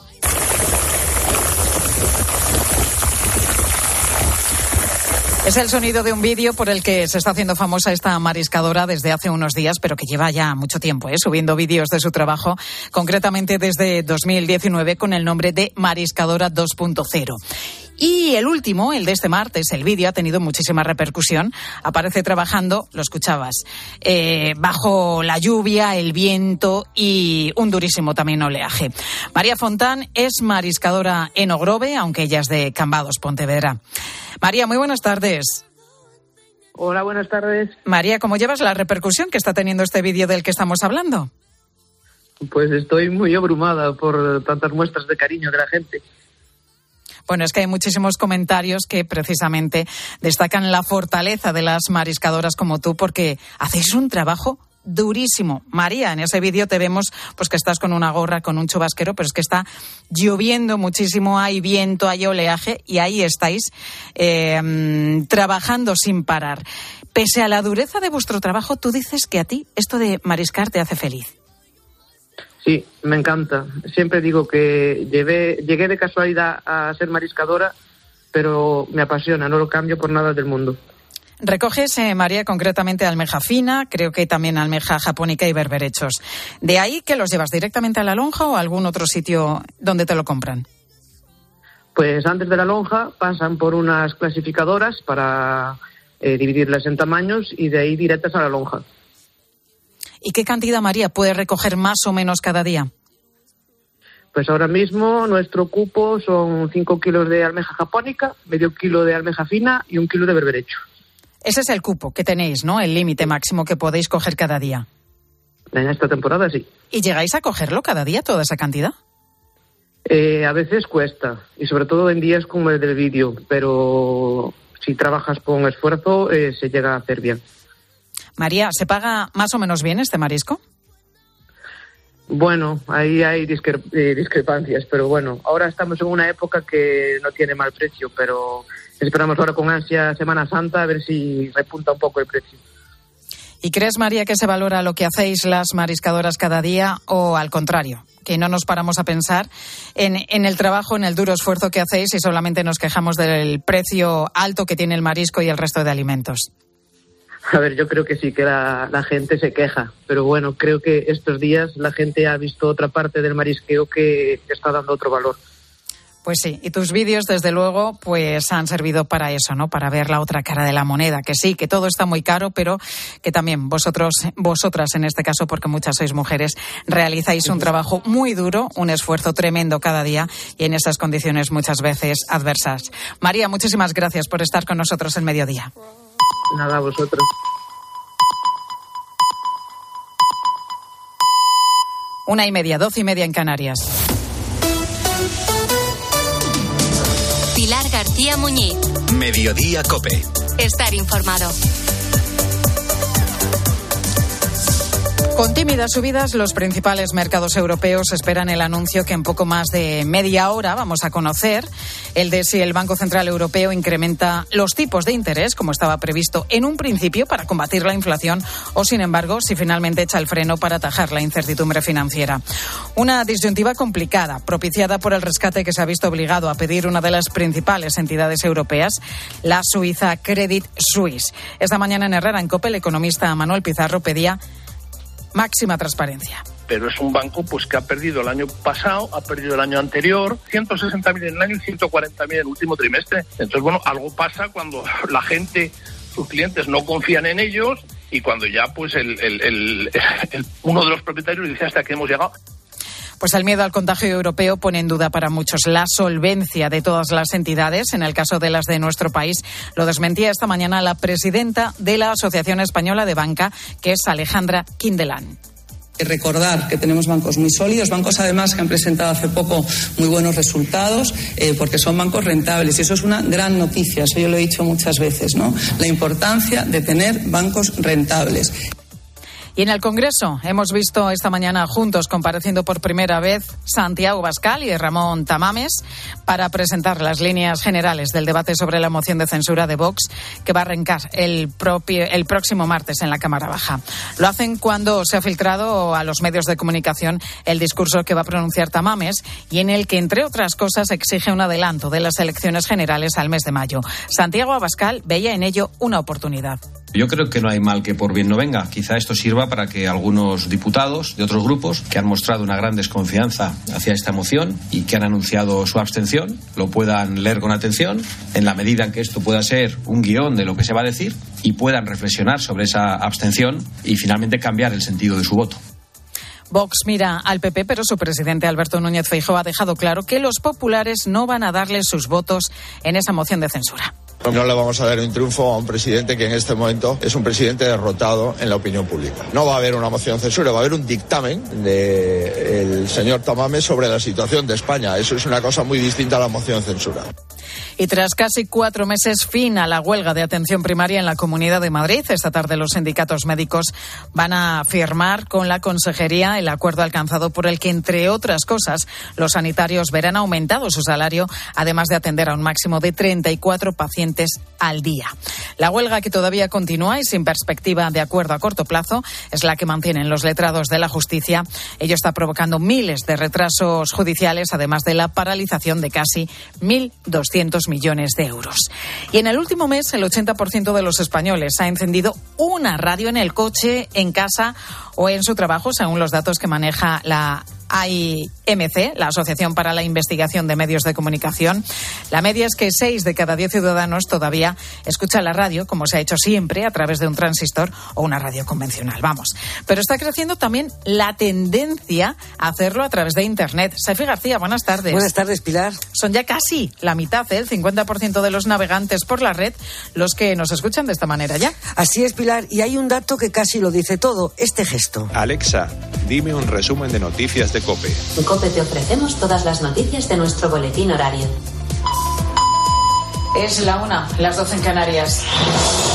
Es el sonido de un vídeo por el que se está haciendo famosa esta mariscadora desde hace unos días, pero que lleva ya mucho tiempo ¿eh? subiendo vídeos de su trabajo, concretamente desde dos mil diecinueve con el nombre de Mariscadora dos punto cero. Y el último, el de este martes, el vídeo ha tenido muchísima repercusión. Aparece trabajando, lo escuchabas, eh, bajo la lluvia, el viento y un durísimo también oleaje. María Fontán es mariscadora en Ogrove, aunque ella es de Cambados, Pontevedra. María, muy buenas tardes. Hola, buenas tardes. María, ¿cómo llevas la repercusión que está teniendo este vídeo del que estamos hablando? Pues estoy muy abrumada por tantas muestras de cariño de la gente. Bueno, es que hay muchísimos comentarios que precisamente destacan la fortaleza de las mariscadoras como tú, porque hacéis un trabajo durísimo. María, en ese vídeo te vemos pues que estás con una gorra, con un chubasquero, pero es que está lloviendo muchísimo, hay viento, hay oleaje y ahí estáis eh, trabajando sin parar. Pese a la dureza de vuestro trabajo, tú dices que a ti esto de mariscar te hace feliz. Sí, me encanta. Siempre digo que llevé, llegué de casualidad a ser mariscadora, pero me apasiona, no lo cambio por nada del mundo. Recoges, eh, María, concretamente almeja fina, creo que también almeja japónica y berberechos. ¿De ahí que los llevas directamente a la lonja o a algún otro sitio donde te lo compran? Pues antes de la lonja pasan por unas clasificadoras para eh, dividirlas en tamaños y de ahí directas a la lonja. ¿Y qué cantidad, María, puedes recoger más o menos cada día? Pues ahora mismo nuestro cupo son cinco kilos de almeja japónica, medio kilo de almeja fina y un kilo de berberecho. Ese es el cupo que tenéis, ¿no? El límite máximo que podéis coger cada día. En esta temporada sí. ¿Y llegáis a cogerlo cada día, toda esa cantidad? Eh, a veces cuesta, y sobre todo en días como el del vídeo, pero si trabajas con esfuerzo eh, se llega a hacer bien. María, ¿se paga más o menos bien este marisco? Bueno, ahí hay discre- eh, discrepancias, pero bueno, ahora estamos en una época que no tiene mal precio, pero esperamos ahora con ansia Semana Santa a ver si repunta un poco el precio. ¿Y crees, María, que se valora lo que hacéis las mariscadoras cada día o al contrario, que no nos paramos a pensar en, en el trabajo, en el duro esfuerzo que hacéis y solamente nos quejamos del precio alto que tiene el marisco y el resto de alimentos. A ver, yo creo que sí que la, la gente se queja, pero bueno, creo que estos días la gente ha visto otra parte del marisqueo que está dando otro valor. Pues sí, y tus vídeos, desde luego, pues han servido para eso, ¿no? Para ver la otra cara de la moneda, que sí, que todo está muy caro, pero que también vosotros, vosotras en este caso, porque muchas sois mujeres, realizáis un trabajo muy duro, un esfuerzo tremendo cada día y en esas condiciones muchas veces adversas. María, muchísimas gracias por estar con nosotros en Mediodía. Nada, a vosotros. Una y media, doce y media en Canarias. Pilar García Muñiz. Mediodía COPE. Estar informado. Con tímidas subidas, los principales mercados europeos esperan el anuncio que en poco más de media hora vamos a conocer, el de si el Banco Central Europeo incrementa los tipos de interés, como estaba previsto en un principio para combatir la inflación, o sin embargo, si finalmente echa el freno para atajar la incertidumbre financiera. Una disyuntiva complicada, propiciada por el rescate que se ha visto obligado a pedir una de las principales entidades europeas, la suiza Credit Suisse. Esta mañana en Herrera en COPE, el economista Manuel Pizarro pedía máxima transparencia. Pero es un banco pues que ha perdido el año pasado, ha perdido el año anterior, ciento sesenta mil en el año y ciento cuarenta mil en el último trimestre. Entonces, bueno, algo pasa cuando la gente, sus clientes no confían en ellos y cuando ya pues el, el, el, el uno de los propietarios dice hasta aquí hemos llegado. Pues el miedo al contagio europeo pone en duda para muchos la solvencia de todas las entidades. En el caso de las de nuestro país, lo desmentía esta mañana la presidenta de la Asociación Española de Banca, que es Alejandra Quindelán. Recordar que tenemos bancos muy sólidos, bancos además que han presentado hace poco muy buenos resultados, eh, porque son bancos rentables y eso es una gran noticia, eso yo lo he dicho muchas veces, ¿no? La importancia de tener bancos rentables. Y en el Congreso hemos visto esta mañana juntos compareciendo por primera vez Santiago Abascal y Ramón Tamames para presentar las líneas generales del debate sobre la moción de censura de Vox que va a arrancar el, propio, el próximo martes en la Cámara Baja. Lo hacen cuando se ha filtrado a los medios de comunicación el discurso que va a pronunciar Tamames y en el que, entre otras cosas, exige un adelanto de las elecciones generales al mes de mayo. Santiago Abascal veía en ello una oportunidad. Yo creo que no hay mal que por bien no venga. Quizá esto sirva para que algunos diputados de otros grupos que han mostrado una gran desconfianza hacia esta moción y que han anunciado su abstención lo puedan leer con atención en la medida en que esto pueda ser un guión de lo que se va a decir y puedan reflexionar sobre esa abstención y finalmente cambiar el sentido de su voto. Vox mira al P P, pero su presidente Alberto Núñez Feijóo ha dejado claro que los populares no van a darle sus votos en esa moción de censura. No le vamos a dar un triunfo a un presidente que en este momento es un presidente derrotado en la opinión pública. No va a haber una moción de censura, va a haber un dictamen del señor Tamames sobre la situación de España. Eso es una cosa muy distinta a la moción de censura. Y tras casi cuatro meses, fin a la huelga de atención primaria en la Comunidad de Madrid. Esta tarde los sindicatos médicos van a firmar con la Consejería el acuerdo alcanzado por el que, entre otras cosas, los sanitarios verán aumentado su salario, además de atender a un máximo de treinta y cuatro pacientes al día. La huelga, que todavía continúa y sin perspectiva de acuerdo a corto plazo, es la que mantienen los letrados de la justicia. Ello está provocando miles de retrasos judiciales, además de la paralización de casi mil doscientos millones de euros. Y en el último mes, el ochenta por ciento de los españoles ha encendido una radio en el coche, en casa o en su trabajo, según los datos que maneja la A I M C, la Asociación para la Investigación de Medios de Comunicación. La media es que seis de cada diez ciudadanos todavía escuchan la radio, como se ha hecho siempre, a través de un transistor o una radio convencional. Vamos. Pero está creciendo también la tendencia a hacerlo a través de Internet. Saifi García, buenas tardes. Buenas tardes, Pilar. Son ya casi la mitad, ¿eh? el cincuenta por ciento de los navegantes por la red, los que nos escuchan de esta manera ya. Así es, Pilar. Y hay un dato que casi lo dice todo, este gesto. Alexa, dime un resumen de noticias de COPE. En COPE te ofrecemos todas las noticias de nuestro boletín horario. Es la una, las doce en Canarias.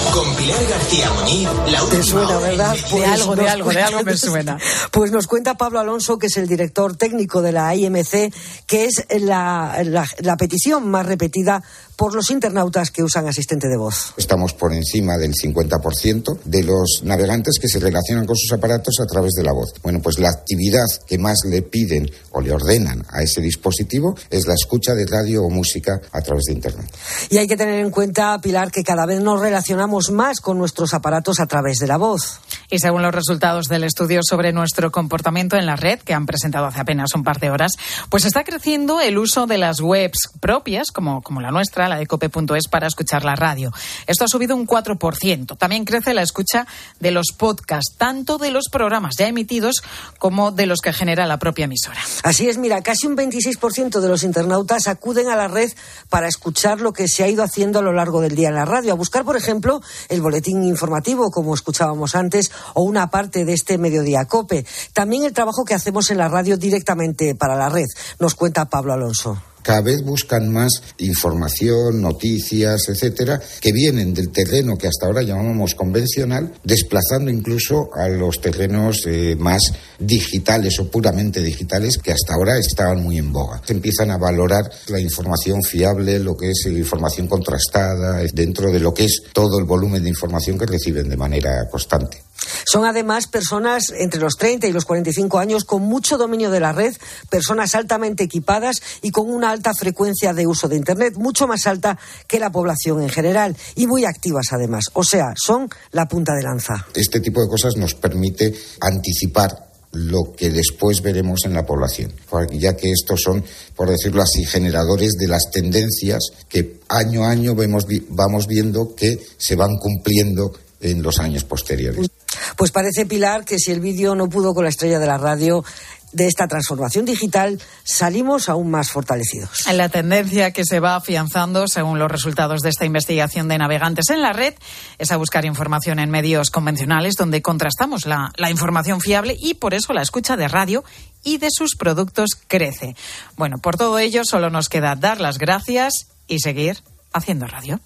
Con Pilar García Muñiz, la última Te suena, hora ¿verdad? De Pues algo, de nos algo, de cuenta- algo me suena. Pues nos cuenta Pablo Alonso, que es el director técnico de la I M C, que es la, la, la petición más repetida por los internautas que usan asistente de voz. Estamos por encima del cincuenta por ciento de los navegantes que se relacionan con sus aparatos a través de la voz. Bueno, pues la actividad que más le piden o le ordenan a ese dispositivo es la escucha de radio o música a través de Internet. Y hay que tener en cuenta, Pilar, que cada vez nos relacionamos más con nuestros aparatos a través de la voz. Y según los resultados del estudio sobre nuestro comportamiento en la red, que han presentado hace apenas un par de horas, pues está creciendo el uso de las webs propias, como, como la nuestra, la de cope punto es, para escuchar la radio. Esto ha subido un cuatro por ciento. También crece la escucha de los podcasts, tanto de los programas ya emitidos como de los que genera la propia emisora. Así es, mira, casi un veintiséis por ciento de los internautas acuden a la red para escuchar lo que se ha ido haciendo a lo largo del día en la radio, a buscar, por ejemplo, el boletín informativo, como escuchábamos antes, o una parte de este Mediodía Cope. También el trabajo que hacemos en la radio directamente para la red, nos cuenta Pablo Alonso. Cada vez buscan más información, noticias, etcétera, que vienen del terreno que hasta ahora llamábamos convencional, desplazando incluso a los terrenos eh, más digitales o puramente digitales que hasta ahora estaban muy en boga. Se empiezan a valorar la información fiable, lo que es la información contrastada, dentro de lo que es todo el volumen de información que reciben de manera constante. Son además personas entre los treinta y los cuarenta y cinco años con mucho dominio de la red, personas altamente equipadas y con una alta frecuencia de uso de Internet, mucho más alta que la población en general, y muy activas además. O sea, son la punta de lanza. Este tipo de cosas nos permite anticipar lo que después veremos en la población, ya que estos son, por decirlo así, generadores de las tendencias que año a año vemos, vamos viendo que se van cumpliendo en los años posteriores. Pues parece, Pilar, que si el vídeo no pudo con la estrella de la radio de esta transformación digital, salimos aún más fortalecidos. La tendencia que se va afianzando, según los resultados de esta investigación de navegantes en la red, es a buscar información en medios convencionales donde contrastamos la, la información fiable, y por eso la escucha de radio y de sus productos crece. Bueno, por todo ello solo nos queda dar las gracias y seguir haciendo radio.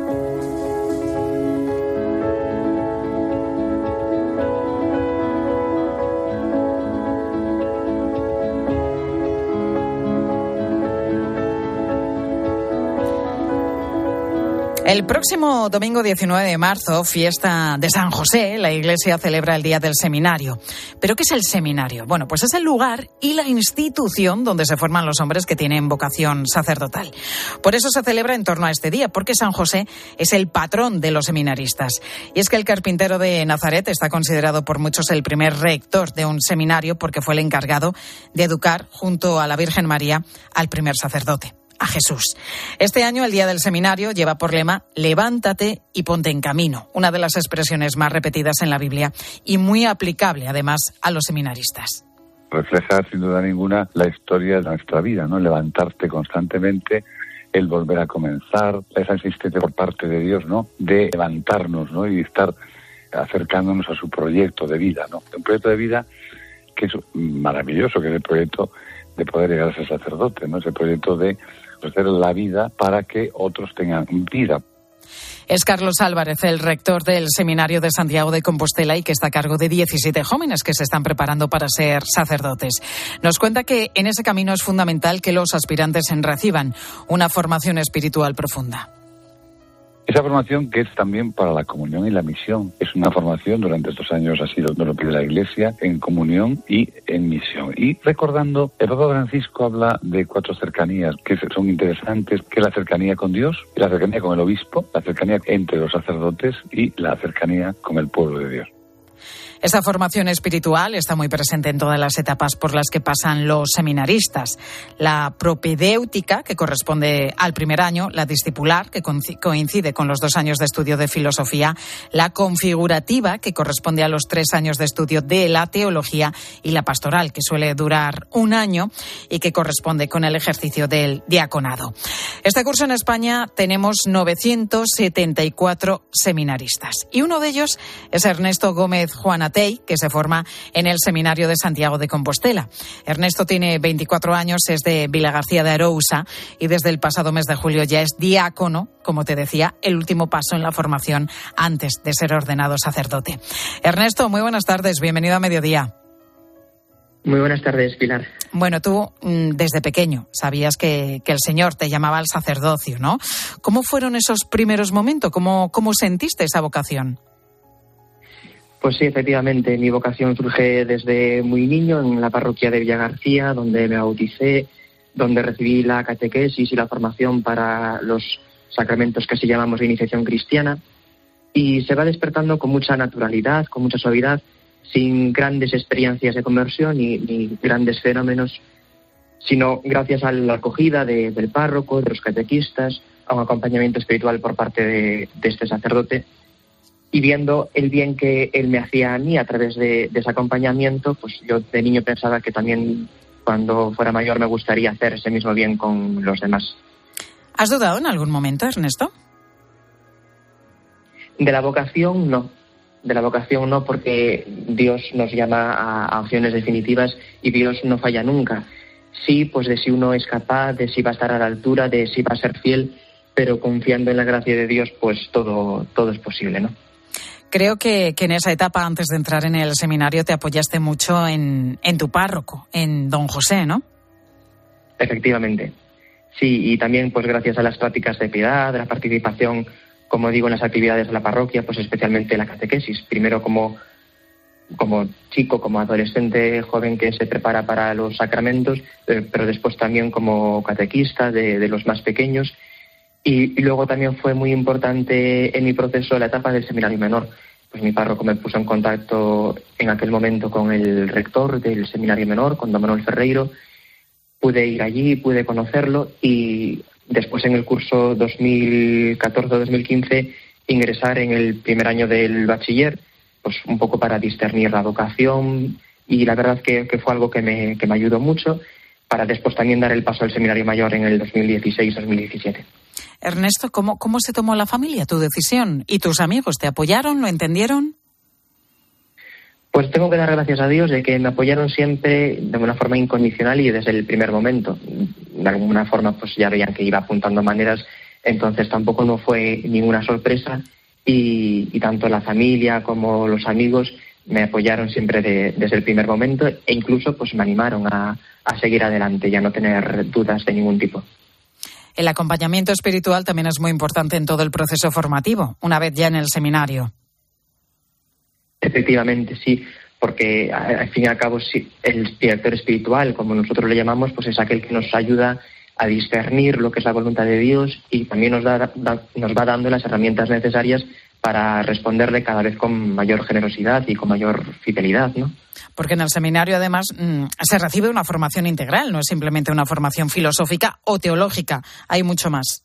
El próximo domingo diecinueve de marzo, fiesta de San José, la Iglesia celebra el Día del Seminario. ¿Pero qué es el seminario? Bueno, pues es el lugar y la institución donde se forman los hombres que tienen vocación sacerdotal. Por eso se celebra en torno a este día, porque San José es el patrón de los seminaristas. Y es que el carpintero de Nazaret está considerado por muchos el primer rector de un seminario, porque fue el encargado de educar, junto a la Virgen María, al primer sacerdote, a Jesús. Este año el Día del Seminario lleva por lema levántate y ponte en camino, una de las expresiones más repetidas en la Biblia y muy aplicable además a los seminaristas. Refleja sin duda ninguna la historia de nuestra vida, ¿no? Levantarte constantemente, el volver a comenzar, esa insistencia por parte de Dios, ¿no? De levantarnos, ¿no? Y estar acercándonos a su proyecto de vida, ¿no? Un proyecto de vida que es maravilloso, que es el proyecto de poder llegar a ser sacerdote, ¿no? Ese proyecto de ofrecer la vida para que otros tengan vida. Es Carlos Álvarez, el rector del Seminario de Santiago de Compostela, y que está a cargo de diecisiete jóvenes que se están preparando para ser sacerdotes. Nos cuenta que en ese camino es fundamental que los aspirantes reciban una formación espiritual profunda. Esa formación que es también para la comunión y la misión. Es una formación, durante estos años ha sido, nos lo pide la Iglesia, en comunión y en misión. Y recordando, el Papa Francisco habla de cuatro cercanías que son interesantes, que es la cercanía con Dios, la cercanía con el obispo, la cercanía entre los sacerdotes y la cercanía con el pueblo de Dios. Esta formación espiritual está muy presente en todas las etapas por las que pasan los seminaristas. La propedéutica, que corresponde al primer año, la discipular, que coincide con los dos años de estudio de filosofía, la configurativa, que corresponde a los tres años de estudio de la teología, y la pastoral, que suele durar un año y que corresponde con el ejercicio del diaconado. Este curso en España tenemos novecientos setenta y cuatro seminaristas, y uno de ellos es Ernesto Gómez Juana Tei, que se forma en el Seminario de Santiago de Compostela. Ernesto tiene veinticuatro años, es de Vilagarcía de Arousa y desde el pasado mes de julio ya es diácono, como te decía, el último paso en la formación antes de ser ordenado sacerdote. Ernesto, muy buenas tardes, bienvenido a Mediodía. Muy buenas tardes, Pilar. Bueno, tú desde pequeño sabías que, que el Señor te llamaba al sacerdocio, ¿no? ¿Cómo fueron esos primeros momentos? ¿Cómo, cómo sentiste esa vocación? Pues sí, efectivamente, mi vocación surge desde muy niño en la parroquia de Villagarcía, donde me bauticé, donde recibí la catequesis y la formación para los sacramentos que así llamamos de iniciación cristiana, y se va despertando con mucha naturalidad, con mucha suavidad, sin grandes experiencias de conversión ni, ni grandes fenómenos, sino gracias a la acogida de, del párroco, de los catequistas, a un acompañamiento espiritual por parte de, de este sacerdote, y viendo el bien que él me hacía a mí a través de, de ese acompañamiento, pues yo de niño pensaba que también cuando fuera mayor me gustaría hacer ese mismo bien con los demás. ¿Has dudado en algún momento, Ernesto? De la vocación, no. De la vocación no, porque Dios nos llama a, a opciones definitivas y Dios no falla nunca. Sí, pues de si uno es capaz, de si va a estar a la altura, de si va a ser fiel, pero confiando en la gracia de Dios, pues todo, todo es posible, ¿no? Creo que, que en esa etapa, antes de entrar en el seminario, te apoyaste mucho en, en tu párroco, en don José, ¿no? Efectivamente. Sí, y también pues gracias a las prácticas de piedad, de la participación, como digo, en las actividades de la parroquia, pues especialmente la catequesis. Primero como, como chico, como adolescente joven que se prepara para los sacramentos, pero después también como catequista de, de los más pequeños. Y, y luego también fue muy importante en mi proceso la etapa del seminario menor. Pues mi párroco me puso en contacto en aquel momento con el rector del seminario menor, con don Manuel Ferreiro. Pude ir allí, pude conocerlo y después en el curso dos mil catorce dos mil quince ingresar en el primer año del bachiller, pues un poco para discernir la vocación, y la verdad que, que fue algo que me, que me ayudó mucho para después también dar el paso al seminario mayor en el dos mil dieciséis dos mil diecisiete. Ernesto, ¿cómo, cómo se tomó la familia tu decisión? ¿Y tus amigos te apoyaron, lo entendieron? Pues tengo que dar gracias a Dios de que me apoyaron siempre de una forma incondicional y desde el primer momento. De alguna forma pues ya veían que iba apuntando maneras, entonces tampoco no fue ninguna sorpresa y, y tanto la familia como los amigos me apoyaron siempre de, desde el primer momento e incluso pues me animaron a, a seguir adelante y a no tener dudas de ningún tipo. El acompañamiento espiritual también es muy importante en todo el proceso formativo, una vez ya en el seminario. Efectivamente, sí, porque al fin y al cabo sí, el director espiritual, como nosotros le llamamos, pues es aquel que nos ayuda a discernir lo que es la voluntad de Dios y también nos, da, da, nos va dando las herramientas necesarias para responderle cada vez con mayor generosidad y con mayor fidelidad, ¿no? Porque en el seminario, además, mmm, se recibe una formación integral, no es simplemente una formación filosófica o teológica, hay mucho más.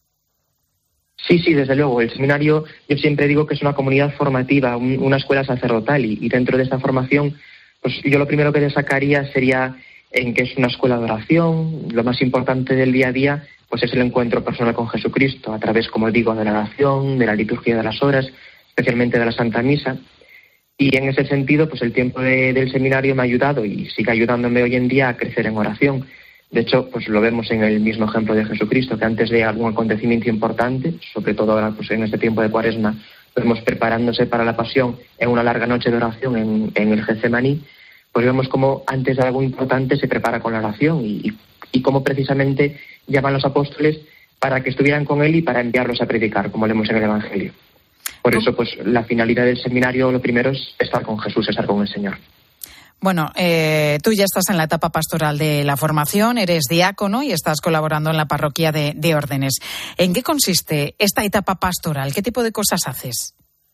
Sí, sí, desde luego. El seminario, yo siempre digo que es una comunidad formativa, un, una escuela sacerdotal, y, y dentro de esta formación, pues yo lo primero que destacaría sería en que es una escuela de oración. Lo más importante del día a día, pues es el encuentro personal con Jesucristo, a través, como digo, de la oración, de la liturgia de las horas, especialmente de la Santa Misa. Y en ese sentido, pues el tiempo de, del seminario me ha ayudado y sigue ayudándome hoy en día a crecer en oración. De hecho, pues lo vemos en el mismo ejemplo de Jesucristo, que antes de algún acontecimiento importante, sobre todo ahora pues en este tiempo de Cuaresma, vemos preparándose para la pasión en una larga noche de oración en, en el Getsemaní, pues vemos cómo antes de algo importante se prepara con la oración y, y, y cómo precisamente llaman los apóstoles para que estuvieran con él y para enviarlos a predicar, como leemos en el Evangelio. Por eso, pues la finalidad del seminario, lo primero es estar con Jesús, estar con el Señor. Bueno, eh, tú ya estás en la etapa pastoral de la formación, eres diácono y estás colaborando en la parroquia de, de Órdenes. ¿En qué consiste esta etapa pastoral? ¿Qué tipo de cosas haces?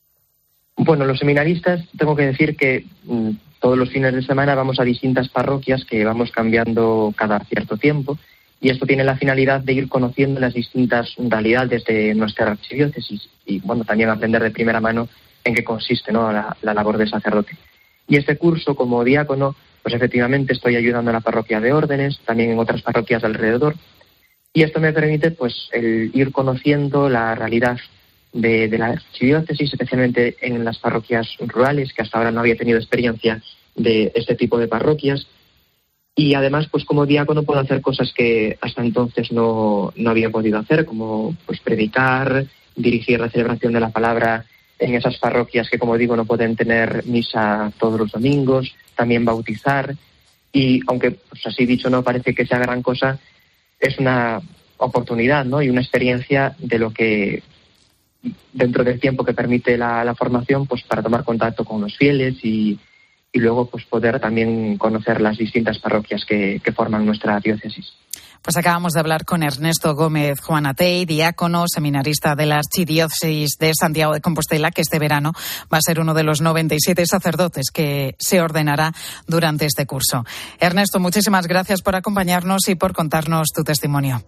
Bueno, los seminaristas, tengo que decir que mmm, todos los fines de semana vamos a distintas parroquias que vamos cambiando cada cierto tiempo, y esto tiene la finalidad de ir conociendo las distintas realidades de nuestra archidiócesis y, bueno, también aprender de primera mano en qué consiste, ¿no?, la, la labor de sacerdote. Y este curso, como diácono, pues efectivamente estoy ayudando a la parroquia de Órdenes, también en otras parroquias de alrededor, y esto me permite pues el ir conociendo la realidad de, de la archidiócesis, especialmente en las parroquias rurales, que hasta ahora no había tenido experiencia de este tipo de parroquias. Y además, pues como diácono puedo hacer cosas que hasta entonces no, no había podido hacer, como pues predicar, dirigir la celebración de la palabra en esas parroquias que, como digo, no pueden tener misa todos los domingos, también bautizar. Y aunque, pues así dicho, no parece que sea gran cosa, es una oportunidad, ¿no? Y una experiencia de lo que, dentro del tiempo que permite la, la formación, pues para tomar contacto con los fieles y, y luego pues poder también conocer las distintas parroquias que, que forman nuestra diócesis. Pues acabamos de hablar con Ernesto Gómez Juanatey, diácono, seminarista de la Archidiócesis de Santiago de Compostela, que este verano va a ser uno de los noventa y siete sacerdotes que se ordenará durante este curso. Ernesto, muchísimas gracias por acompañarnos y por contarnos tu testimonio.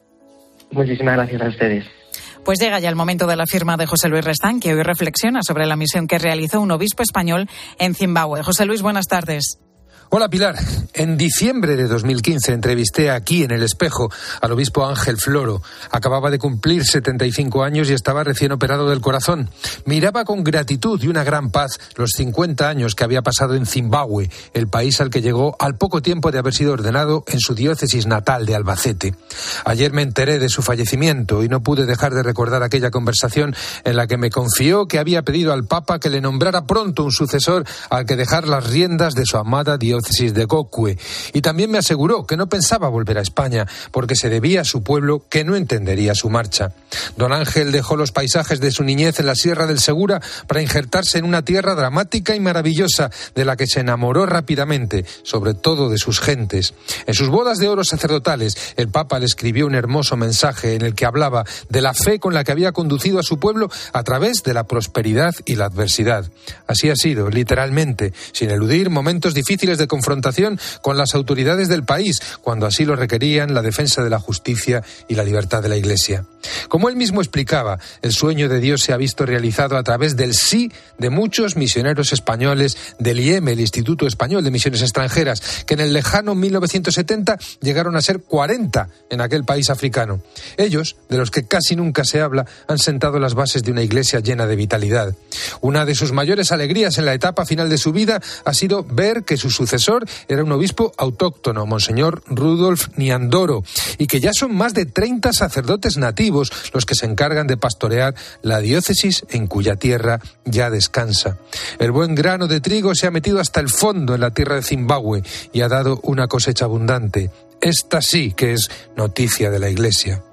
Muchísimas gracias a ustedes. Pues llega ya el momento de la firma de José Luis Restán, que hoy reflexiona sobre la misión que realizó un obispo español en Zimbabue. José Luis, buenas tardes. Hola Pilar, en diciembre de dos mil quince entrevisté aquí en El Espejo al obispo Ángel Floro. Acababa de cumplir setenta y cinco años y estaba recién operado del corazón. Miraba con gratitud y una gran paz los cincuenta años que había pasado en Zimbabue, el país al que llegó al poco tiempo de haber sido ordenado en su diócesis natal de Albacete. Ayer me enteré de su fallecimiento y no pude dejar de recordar aquella conversación en la que me confió que había pedido al Papa que le nombrara pronto un sucesor al que dejar las riendas de su amada diócesis de Gokwe, y también me aseguró que no pensaba volver a España porque se debía a su pueblo, que no entendería su marcha. Don Ángel dejó los paisajes de su niñez en la Sierra del Segura para injertarse en una tierra dramática y maravillosa de la que se enamoró rápidamente, sobre todo de sus gentes. En sus bodas de oro sacerdotales, el Papa le escribió un hermoso mensaje en el que hablaba de la fe con la que había conducido a su pueblo a través de la prosperidad y la adversidad. Así ha sido, literalmente, sin eludir momentos difíciles de confrontación con las autoridades del país, cuando así lo requerían la defensa de la justicia y la libertad de la Iglesia. Como él mismo explicaba, el sueño de Dios se ha visto realizado a través del sí de muchos misioneros españoles del I E M, el Instituto Español de Misiones Extranjeras, que en el lejano mil novecientos setenta llegaron a ser cuarenta en aquel país africano. Ellos, de los que casi nunca se habla, han sentado las bases de una iglesia llena de vitalidad. Una de sus mayores alegrías en la etapa final de su vida ha sido ver que su sucesor era un obispo autóctono, Monseñor Rudolf Niandoro, y que ya son más de treinta sacerdotes nativos los que se encargan de pastorear la diócesis en cuya tierra ya descansa. El buen grano de trigo se ha metido hasta el fondo en la tierra de Zimbabue y ha dado una cosecha abundante. Esta sí que es noticia de la Iglesia.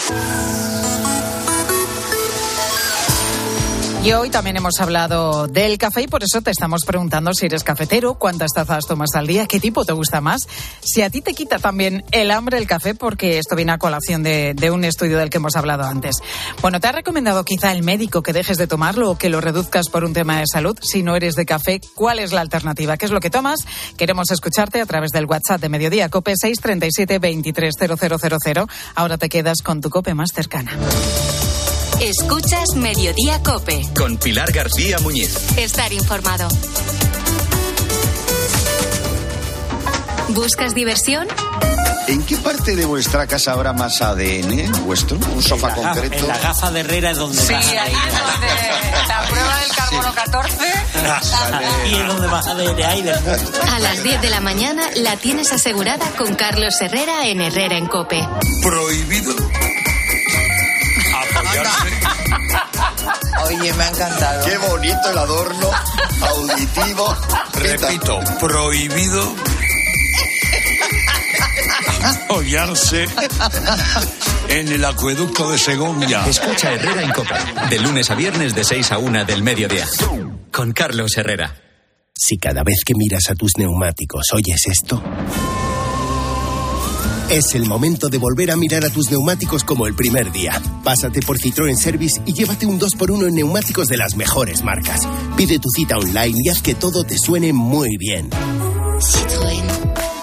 Y hoy también hemos hablado del café y por eso te estamos preguntando si eres cafetero, cuántas tazas tomas al día, qué tipo te gusta más, si a ti te quita también el hambre el café, porque esto viene a colación de, de un estudio del que hemos hablado antes. Bueno, ¿te ha recomendado quizá el médico que dejes de tomarlo o que lo reduzcas por un tema de salud? Si no eres de café, ¿cuál es la alternativa? ¿Qué es lo que tomas? Queremos escucharte a través del WhatsApp de Mediodía COPE seis tres siete, veintitrés cero cero cero cero. Ahora te quedas con tu COPE más cercana. Escuchas Mediodía COPE. Con Pilar García Muñiz. Estar informado. ¿Buscas diversión? ¿En qué parte de vuestra casa habrá más A D N vuestro? ¿Un sofá en la, concreto? En la gafa de Herrera es donde sí, vas a ir. La prueba del carbono sí. catorce. Y es donde más A D N hay del mundo. A las diez de la mañana la tienes asegurada con Carlos Herrera en Herrera en COPE. Prohibido. Oye, me ha encantado. Qué bonito el adorno auditivo. Repito, prohibido apoyarse en el acueducto de Segovia. Escucha Herrera en COPE, de lunes a viernes de seis a una del mediodía, con Carlos Herrera. Si cada vez que miras a tus neumáticos oyes esto, es el momento de volver a mirar a tus neumáticos como el primer día. Pásate por Citroën Service y llévate un dos por uno en neumáticos de las mejores marcas. Pide tu cita online y haz que todo te suene muy bien. Citroën.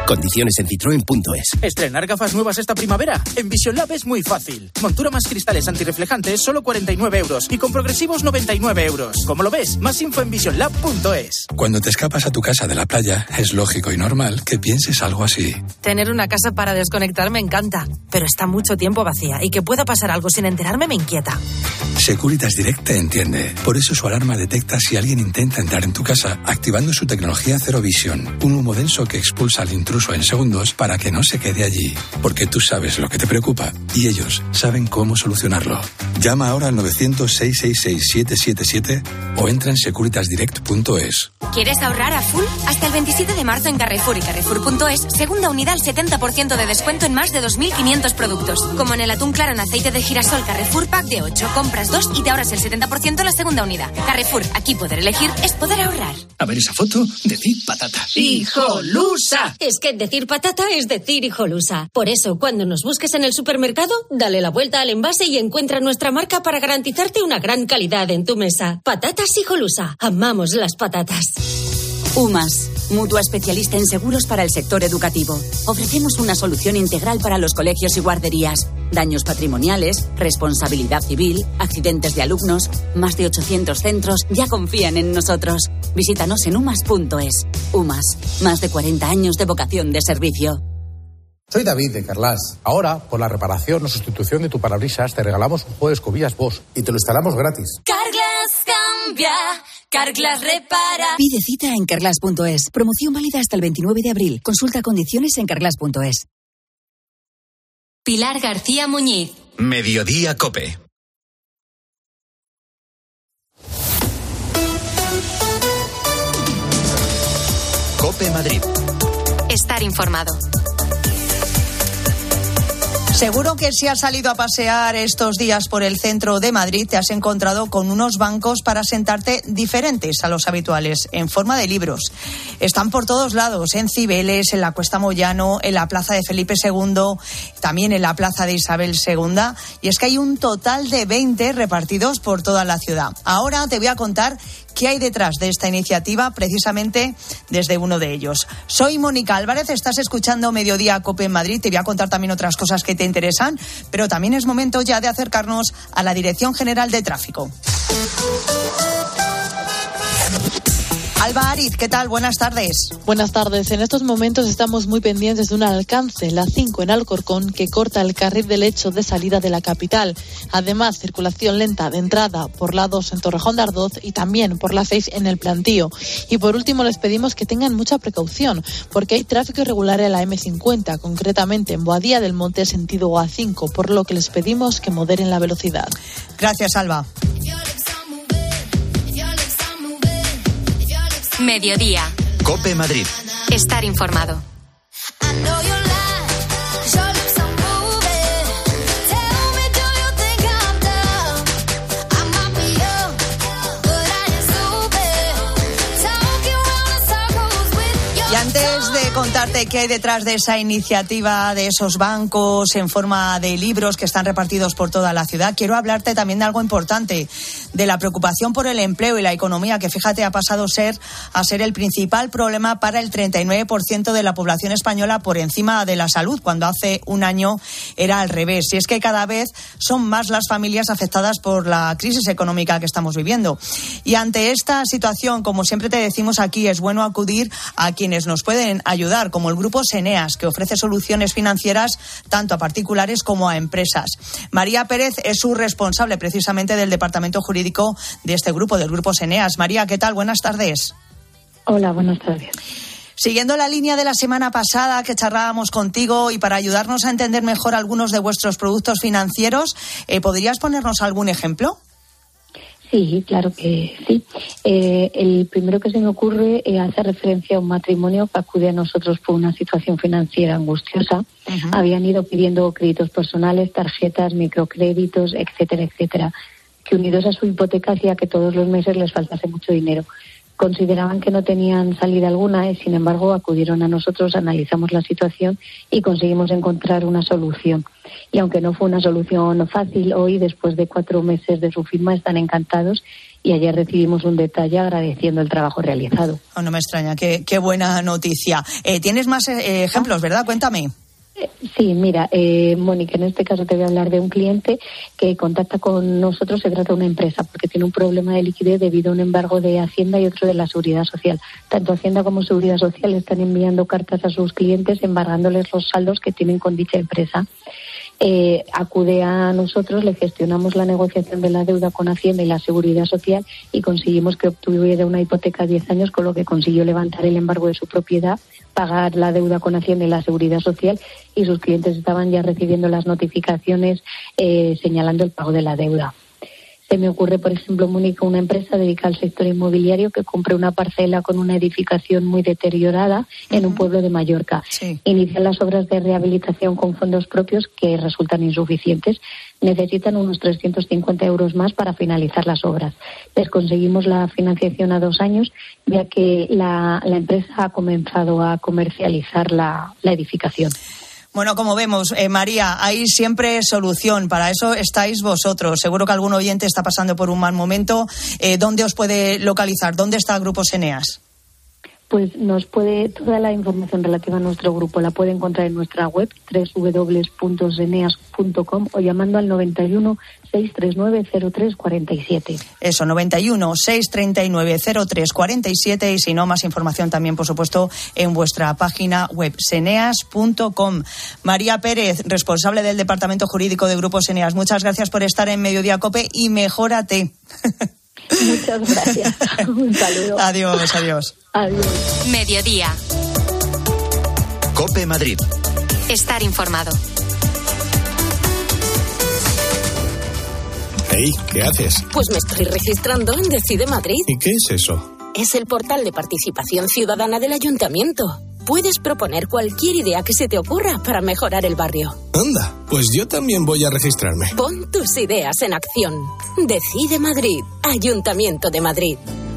Condiciones en citroen punto es. ¿Estrenar gafas nuevas esta primavera? En Vision Lab es muy fácil. Montura más cristales antirreflejantes, solo cuarenta y nueve euros. Y con progresivos, noventa y nueve euros. ¿Cómo lo ves? Más info en vision lab punto es. Cuando te escapas a tu casa de la playa, es lógico y normal que pienses algo así. Tener una casa para desconectar me encanta, pero está mucho tiempo vacía y que pueda pasar algo sin enterarme me inquieta. Securitas Direct te entiende. Por eso su alarma detecta si alguien intenta entrar en tu casa, activando su tecnología Zero Vision, un humo denso que expulsa al intruso en segundos para que no se quede allí. Porque tú sabes lo que te preocupa y ellos saben cómo solucionarlo. Llama ahora al novecientos, seiscientos sesenta y seis, siete siete siete o entra en securitas direct punto es. ¿Quieres ahorrar a full? Hasta el veintisiete de marzo en Carrefour y Carrefour punto es, segunda unidad al setenta por ciento de descuento en más de dos mil quinientos productos. Como en el atún claro en aceite de girasol Carrefour Pack de ocho. Compras dos y te ahorras el setenta por ciento en la segunda unidad. Carrefour, aquí poder elegir es poder ahorrar. A ver esa foto, decir patata. ¡Hijolusa! Es que decir patata es decir hijolusa. Por eso, cuando nos busques en el supermercado, dale la vuelta al envase y encuentra nuestra marca para garantizarte una gran calidad en tu mesa. Patatas Hijolusa. Amamos las patatas. UMAS, mutua especialista en seguros para el sector educativo. Ofrecemos una solución integral para los colegios y guarderías. Daños patrimoniales, responsabilidad civil, accidentes de alumnos. Más de ochocientos centros ya confían en nosotros. Visítanos en umas punto es. UMAS, más de cuarenta años de vocación de servicio. Soy David de Carglass. Ahora, por la reparación o sustitución de tu parabrisas, te regalamos un juego de escobillas Bosch y te lo instalamos gratis. Carglass cambia, Carglass repara. Pide cita en carglass punto es. Promoción válida hasta el veintinueve de abril. Consulta condiciones en carglass punto es. Pilar García Muñiz. Mediodía COPE. COPE Madrid. Estar informado. Seguro que si has salido a pasear estos días por el centro de Madrid te has encontrado con unos bancos para sentarte diferentes a los habituales, en forma de libros. Están por todos lados, en Cibeles, en la Cuesta Moyano, en la Plaza de Felipe segundo, también en la Plaza de Isabel segunda. Y es que hay un total de veinte repartidos por toda la ciudad. Ahora te voy a contar qué hay detrás de esta iniciativa, precisamente desde uno de ellos. Soy Mónica Álvarez, estás escuchando Mediodía COPE en Madrid. Te voy a contar también otras cosas que te interesan, pero también es momento ya de acercarnos a la Dirección General de Tráfico. Alba Ariz, ¿qué tal? Buenas tardes. Buenas tardes. En estos momentos estamos muy pendientes de un alcance, la cinco en Alcorcón, que corta el carril del Hecho de salida de la capital. Además, circulación lenta de entrada por la dos en Torrejón de Ardoz y también por la seis en el Plantío. Y por último, les pedimos que tengan mucha precaución, porque hay tráfico irregular en la eme cincuenta, concretamente en Boadilla del Monte, sentido A cinco, por lo que les pedimos que moderen la velocidad. Gracias, Alba. Mediodía. COPE Madrid. Estar informado. Y antes de contarte qué hay detrás de esa iniciativa, de esos bancos en forma de libros que están repartidos por toda la ciudad, quiero hablarte también de algo importante, de la preocupación por el empleo y la economía, que fíjate ha pasado ser, a ser el principal problema para el treinta y nueve por ciento de la población española, por encima de la salud, cuando hace un año era al revés. Y es que cada vez son más las familias afectadas por la crisis económica que estamos viviendo. Y ante esta situación, como siempre te decimos aquí, es bueno acudir a quienes nos pueden ayudar, como el Grupo Seneas, que ofrece soluciones financieras tanto a particulares como a empresas. María Pérez es su responsable precisamente del departamento jurídico de este grupo, del Grupo Seneas. María, ¿qué tal? Buenas tardes. Hola, buenas tardes. Siguiendo la línea de la semana pasada que charlábamos contigo y para ayudarnos a entender mejor algunos de vuestros productos financieros, eh, ¿podrías ponernos algún ejemplo? Sí, claro que sí. Eh, el primero que se me ocurre eh, hace referencia a un matrimonio que acude a nosotros por una situación financiera angustiosa. Uh-huh. Habían ido pidiendo créditos personales, tarjetas, microcréditos, etcétera, etcétera, que unidos a su hipoteca hacía que todos los meses les faltase mucho dinero. Consideraban que no tenían salida alguna y, sin embargo, acudieron a nosotros, analizamos la situación y conseguimos encontrar una solución. Y aunque no fue una solución fácil, hoy, después de cuatro meses de su firma, están encantados y ayer recibimos un detalle agradeciendo el trabajo realizado. Oh, no me extraña, qué, qué buena noticia. Eh, ¿Tienes más eh, ejemplos, verdad? Cuéntame. Sí, mira, eh, Mónica, en este caso te voy a hablar de un cliente que contacta con nosotros. Se trata de una empresa porque tiene un problema de liquidez debido a un embargo de Hacienda y otro de la Seguridad Social. Tanto Hacienda como Seguridad Social están enviando cartas a sus clientes embargándoles los saldos que tienen con dicha empresa. Eh, acude a nosotros, le gestionamos la negociación de la deuda con Hacienda y la Seguridad Social y conseguimos que obtuviera una hipoteca a diez años, con lo que consiguió levantar el embargo de su propiedad, pagar la deuda con Hacienda y la Seguridad Social, y sus clientes estaban ya recibiendo las notificaciones eh, señalando el pago de la deuda. Se me ocurre, por ejemplo, Mónica, una empresa dedicada al sector inmobiliario que compra una parcela con una edificación muy deteriorada en un pueblo de Mallorca. Sí. Inician las obras de rehabilitación con fondos propios que resultan insuficientes. Necesitan unos trescientos cincuenta euros más para finalizar las obras. Les conseguimos la financiación a dos años, ya que la, la empresa ha comenzado a comercializar la, la edificación. Bueno, como vemos, eh, María, hay siempre solución. Para eso estáis vosotros. Seguro que algún oyente está pasando por un mal momento. Eh, ¿Dónde os puede localizar? ¿Dónde está Grupos Eneas? Pues nos puede, toda la información relativa a nuestro grupo la puede encontrar en nuestra web doble u doble u doble u punto eneas punto com o llamando al noventa y uno, seiscientos treinta y nueve, cero tres cuarenta y siete. Eso, noventa y uno, seiscientos treinta y nueve, cero tres cuarenta y siete, y si no, más información también, por supuesto, en vuestra página web, eneas punto com. María Pérez, responsable del Departamento Jurídico de Grupos Eneas, muchas gracias por estar en Mediodía COPE y mejórate. Muchas gracias. Un saludo. Adiós, adiós. Adiós. Mediodía. COPE Madrid. Estar informado. Hey, ¿qué haces? Pues me estoy registrando en Decide Madrid. ¿Y qué es eso? Es el portal de participación ciudadana del ayuntamiento. Puedes proponer cualquier idea que se te ocurra para mejorar el barrio. Anda, pues yo también voy a registrarme. Pon tus ideas en acción. Decide Madrid. Ayuntamiento de Madrid.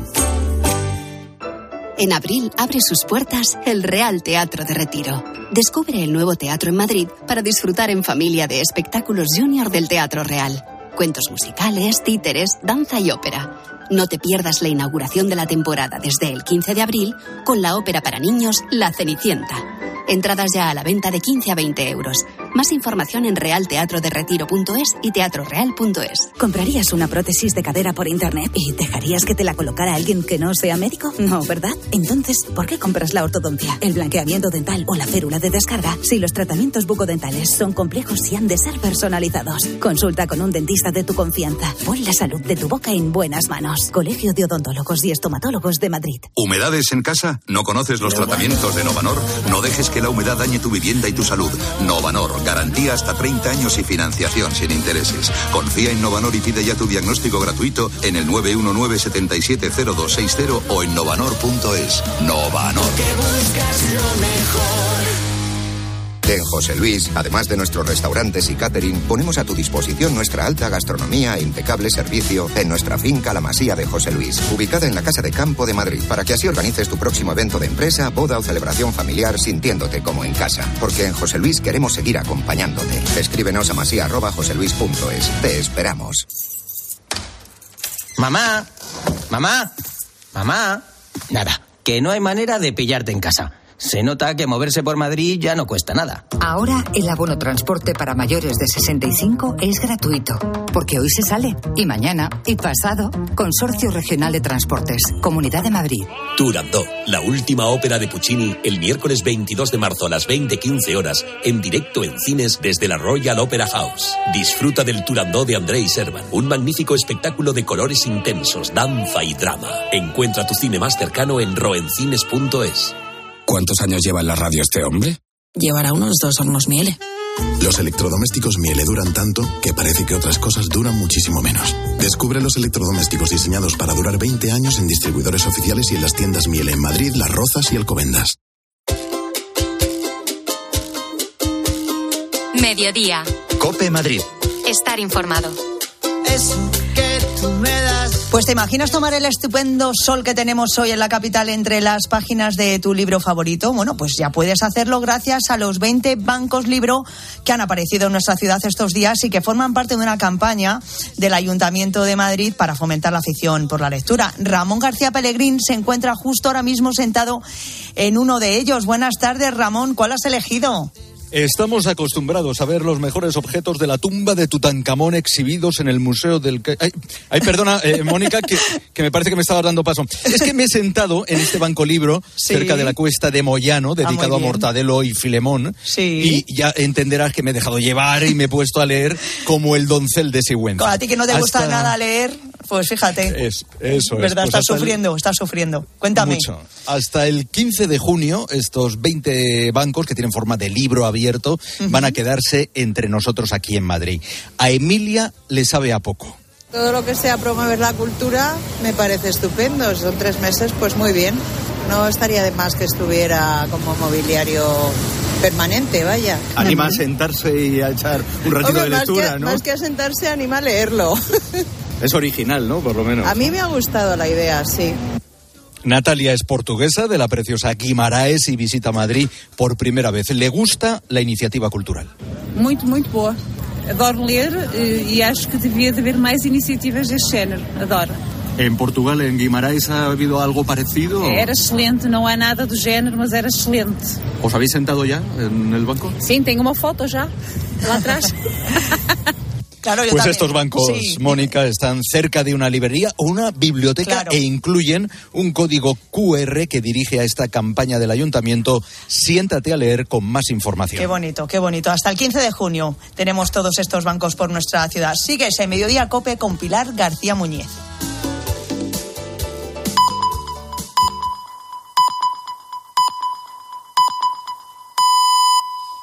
En abril abre sus puertas el Real Teatro de Retiro. Descubre el nuevo teatro en Madrid para disfrutar en familia de espectáculos junior del Teatro Real. Cuentos musicales, títeres, danza y ópera. No te pierdas la inauguración de la temporada desde el quince de abril con la ópera para niños La Cenicienta. Entradas ya a la venta de quince a veinte euros. Más información en real teatro de retiro punto es y teatro real punto es. ¿Comprarías una prótesis de cadera por internet y dejarías que te la colocara alguien que no sea médico? No, ¿verdad? Entonces, ¿por qué compras la ortodoncia, el blanqueamiento dental o la férula de descarga si los tratamientos bucodentales son complejos y han de ser personalizados? Consulta con un dentista de tu confianza. Pon la salud de tu boca en buenas manos. Colegio de Odontólogos y Estomatólogos de Madrid. ¿Humedades en casa? ¿No conoces los tratamientos de Novanor? No dejes que la humedad dañe tu vivienda y tu salud. Novanor, garantía hasta treinta años y financiación sin intereses. Confía en Novanor y pide ya tu diagnóstico gratuito en el nueve uno nueve, siete siete cero dos seis cero o en novanor punto es. Novanor. En José Luis, además de nuestros restaurantes y catering, ponemos a tu disposición nuestra alta gastronomía e impecable servicio en nuestra finca La Masía de José Luis, ubicada en la Casa de Campo de Madrid, para que así organices tu próximo evento de empresa, boda o celebración familiar sintiéndote como en casa. Porque en José Luis queremos seguir acompañándote. Escríbenos a masía arroba joseluis punto es. Te esperamos. Mamá, mamá, mamá. Nada, que no hay manera de pillarte en casa. Se nota que moverse por Madrid ya no cuesta nada. Ahora el abono transporte para mayores de sesenta y cinco es gratuito, porque hoy se sale, y mañana, y pasado. Consorcio Regional de Transportes, Comunidad de Madrid. Turandot, la última ópera de Puccini, el miércoles veintidós de marzo a las veinte quince horas, en directo en cines desde la Royal Opera House. Disfruta del Turandot de Andrei Servan, un magnífico espectáculo de colores intensos, danza y drama. Encuentra tu cine más cercano en roencines punto es. ¿Cuántos años lleva en la radio este hombre? Llevará unos dos hornos Miele. Los electrodomésticos Miele duran tanto que parece que otras cosas duran muchísimo menos. Descubre los electrodomésticos diseñados para durar veinte años en distribuidores oficiales y en las tiendas Miele en Madrid, Las Rozas y Alcobendas. Mediodía. COPE Madrid. Estar informado. Eso que Pues te imaginas tomar el estupendo sol que tenemos hoy en la capital entre las páginas de tu libro favorito. Bueno, pues ya puedes hacerlo gracias a los veinte bancos libro que han aparecido en nuestra ciudad estos días y que forman parte de una campaña del Ayuntamiento de Madrid para fomentar la afición por la lectura. Ramón García Pellegrín se encuentra justo ahora mismo sentado en uno de ellos. Buenas tardes, Ramón. ¿Cuál has elegido? Estamos acostumbrados a ver los mejores objetos de la tumba de Tutankamón exhibidos en el Museo del... Ay, ay perdona, eh, Mónica, que, que me parece que me estabas dando paso. Es que me he sentado en este banco libro, sí, cerca de la cuesta de Moyano, dedicado ah, a Mortadelo y Filemón. Sí. Y ya entenderás que me he dejado llevar y me he puesto a leer como el doncel de Sigüenza. A ti que no te Hasta... gusta nada leer, pues fíjate. Es, eso es. ¿Verdad? Pues estás sufriendo, el... estás sufriendo. Cuéntame. Mucho. Hasta el quince de junio, estos veinte bancos que tienen forma de libro abierto Uh-huh. van a quedarse entre nosotros aquí en Madrid. A Emilia le sabe a poco. Todo lo que sea promover la cultura me parece estupendo. Son tres meses, pues muy bien. No estaría de más que estuviera como mobiliario permanente, vaya. Anima a sentarse y a echar un ratito Hombre, de lectura, más que, ¿no? Más que a sentarse, anima a leerlo. Es original, ¿no? Por lo menos. A mí me ha gustado la idea, sí. Natalia es portuguesa de la preciosa Guimaraes y visita Madrid por primera vez. ¿Le gusta la iniciativa cultural? Muito, muito boa. Adoro ler e acho que devia de haber mais iniciativas deste género. Adoro. ¿En Portugal, en Guimaraes, ha habido algo parecido? Era excelente, não há nada do género, mas era excelente. ¿Os habéis sentado ya en el banco? Sim, tenho uma foto já, lá atrás. Claro, yo pues también. Estos bancos, sí, Mónica, están cerca de una librería o una biblioteca, claro, e incluyen un código cu erre que dirige a esta campaña del Ayuntamiento. Siéntate a leer con más información. Qué bonito, qué bonito. Hasta el quince de junio tenemos todos estos bancos por nuestra ciudad. Sigues en Mediodía Cope con Pilar García Muñiz.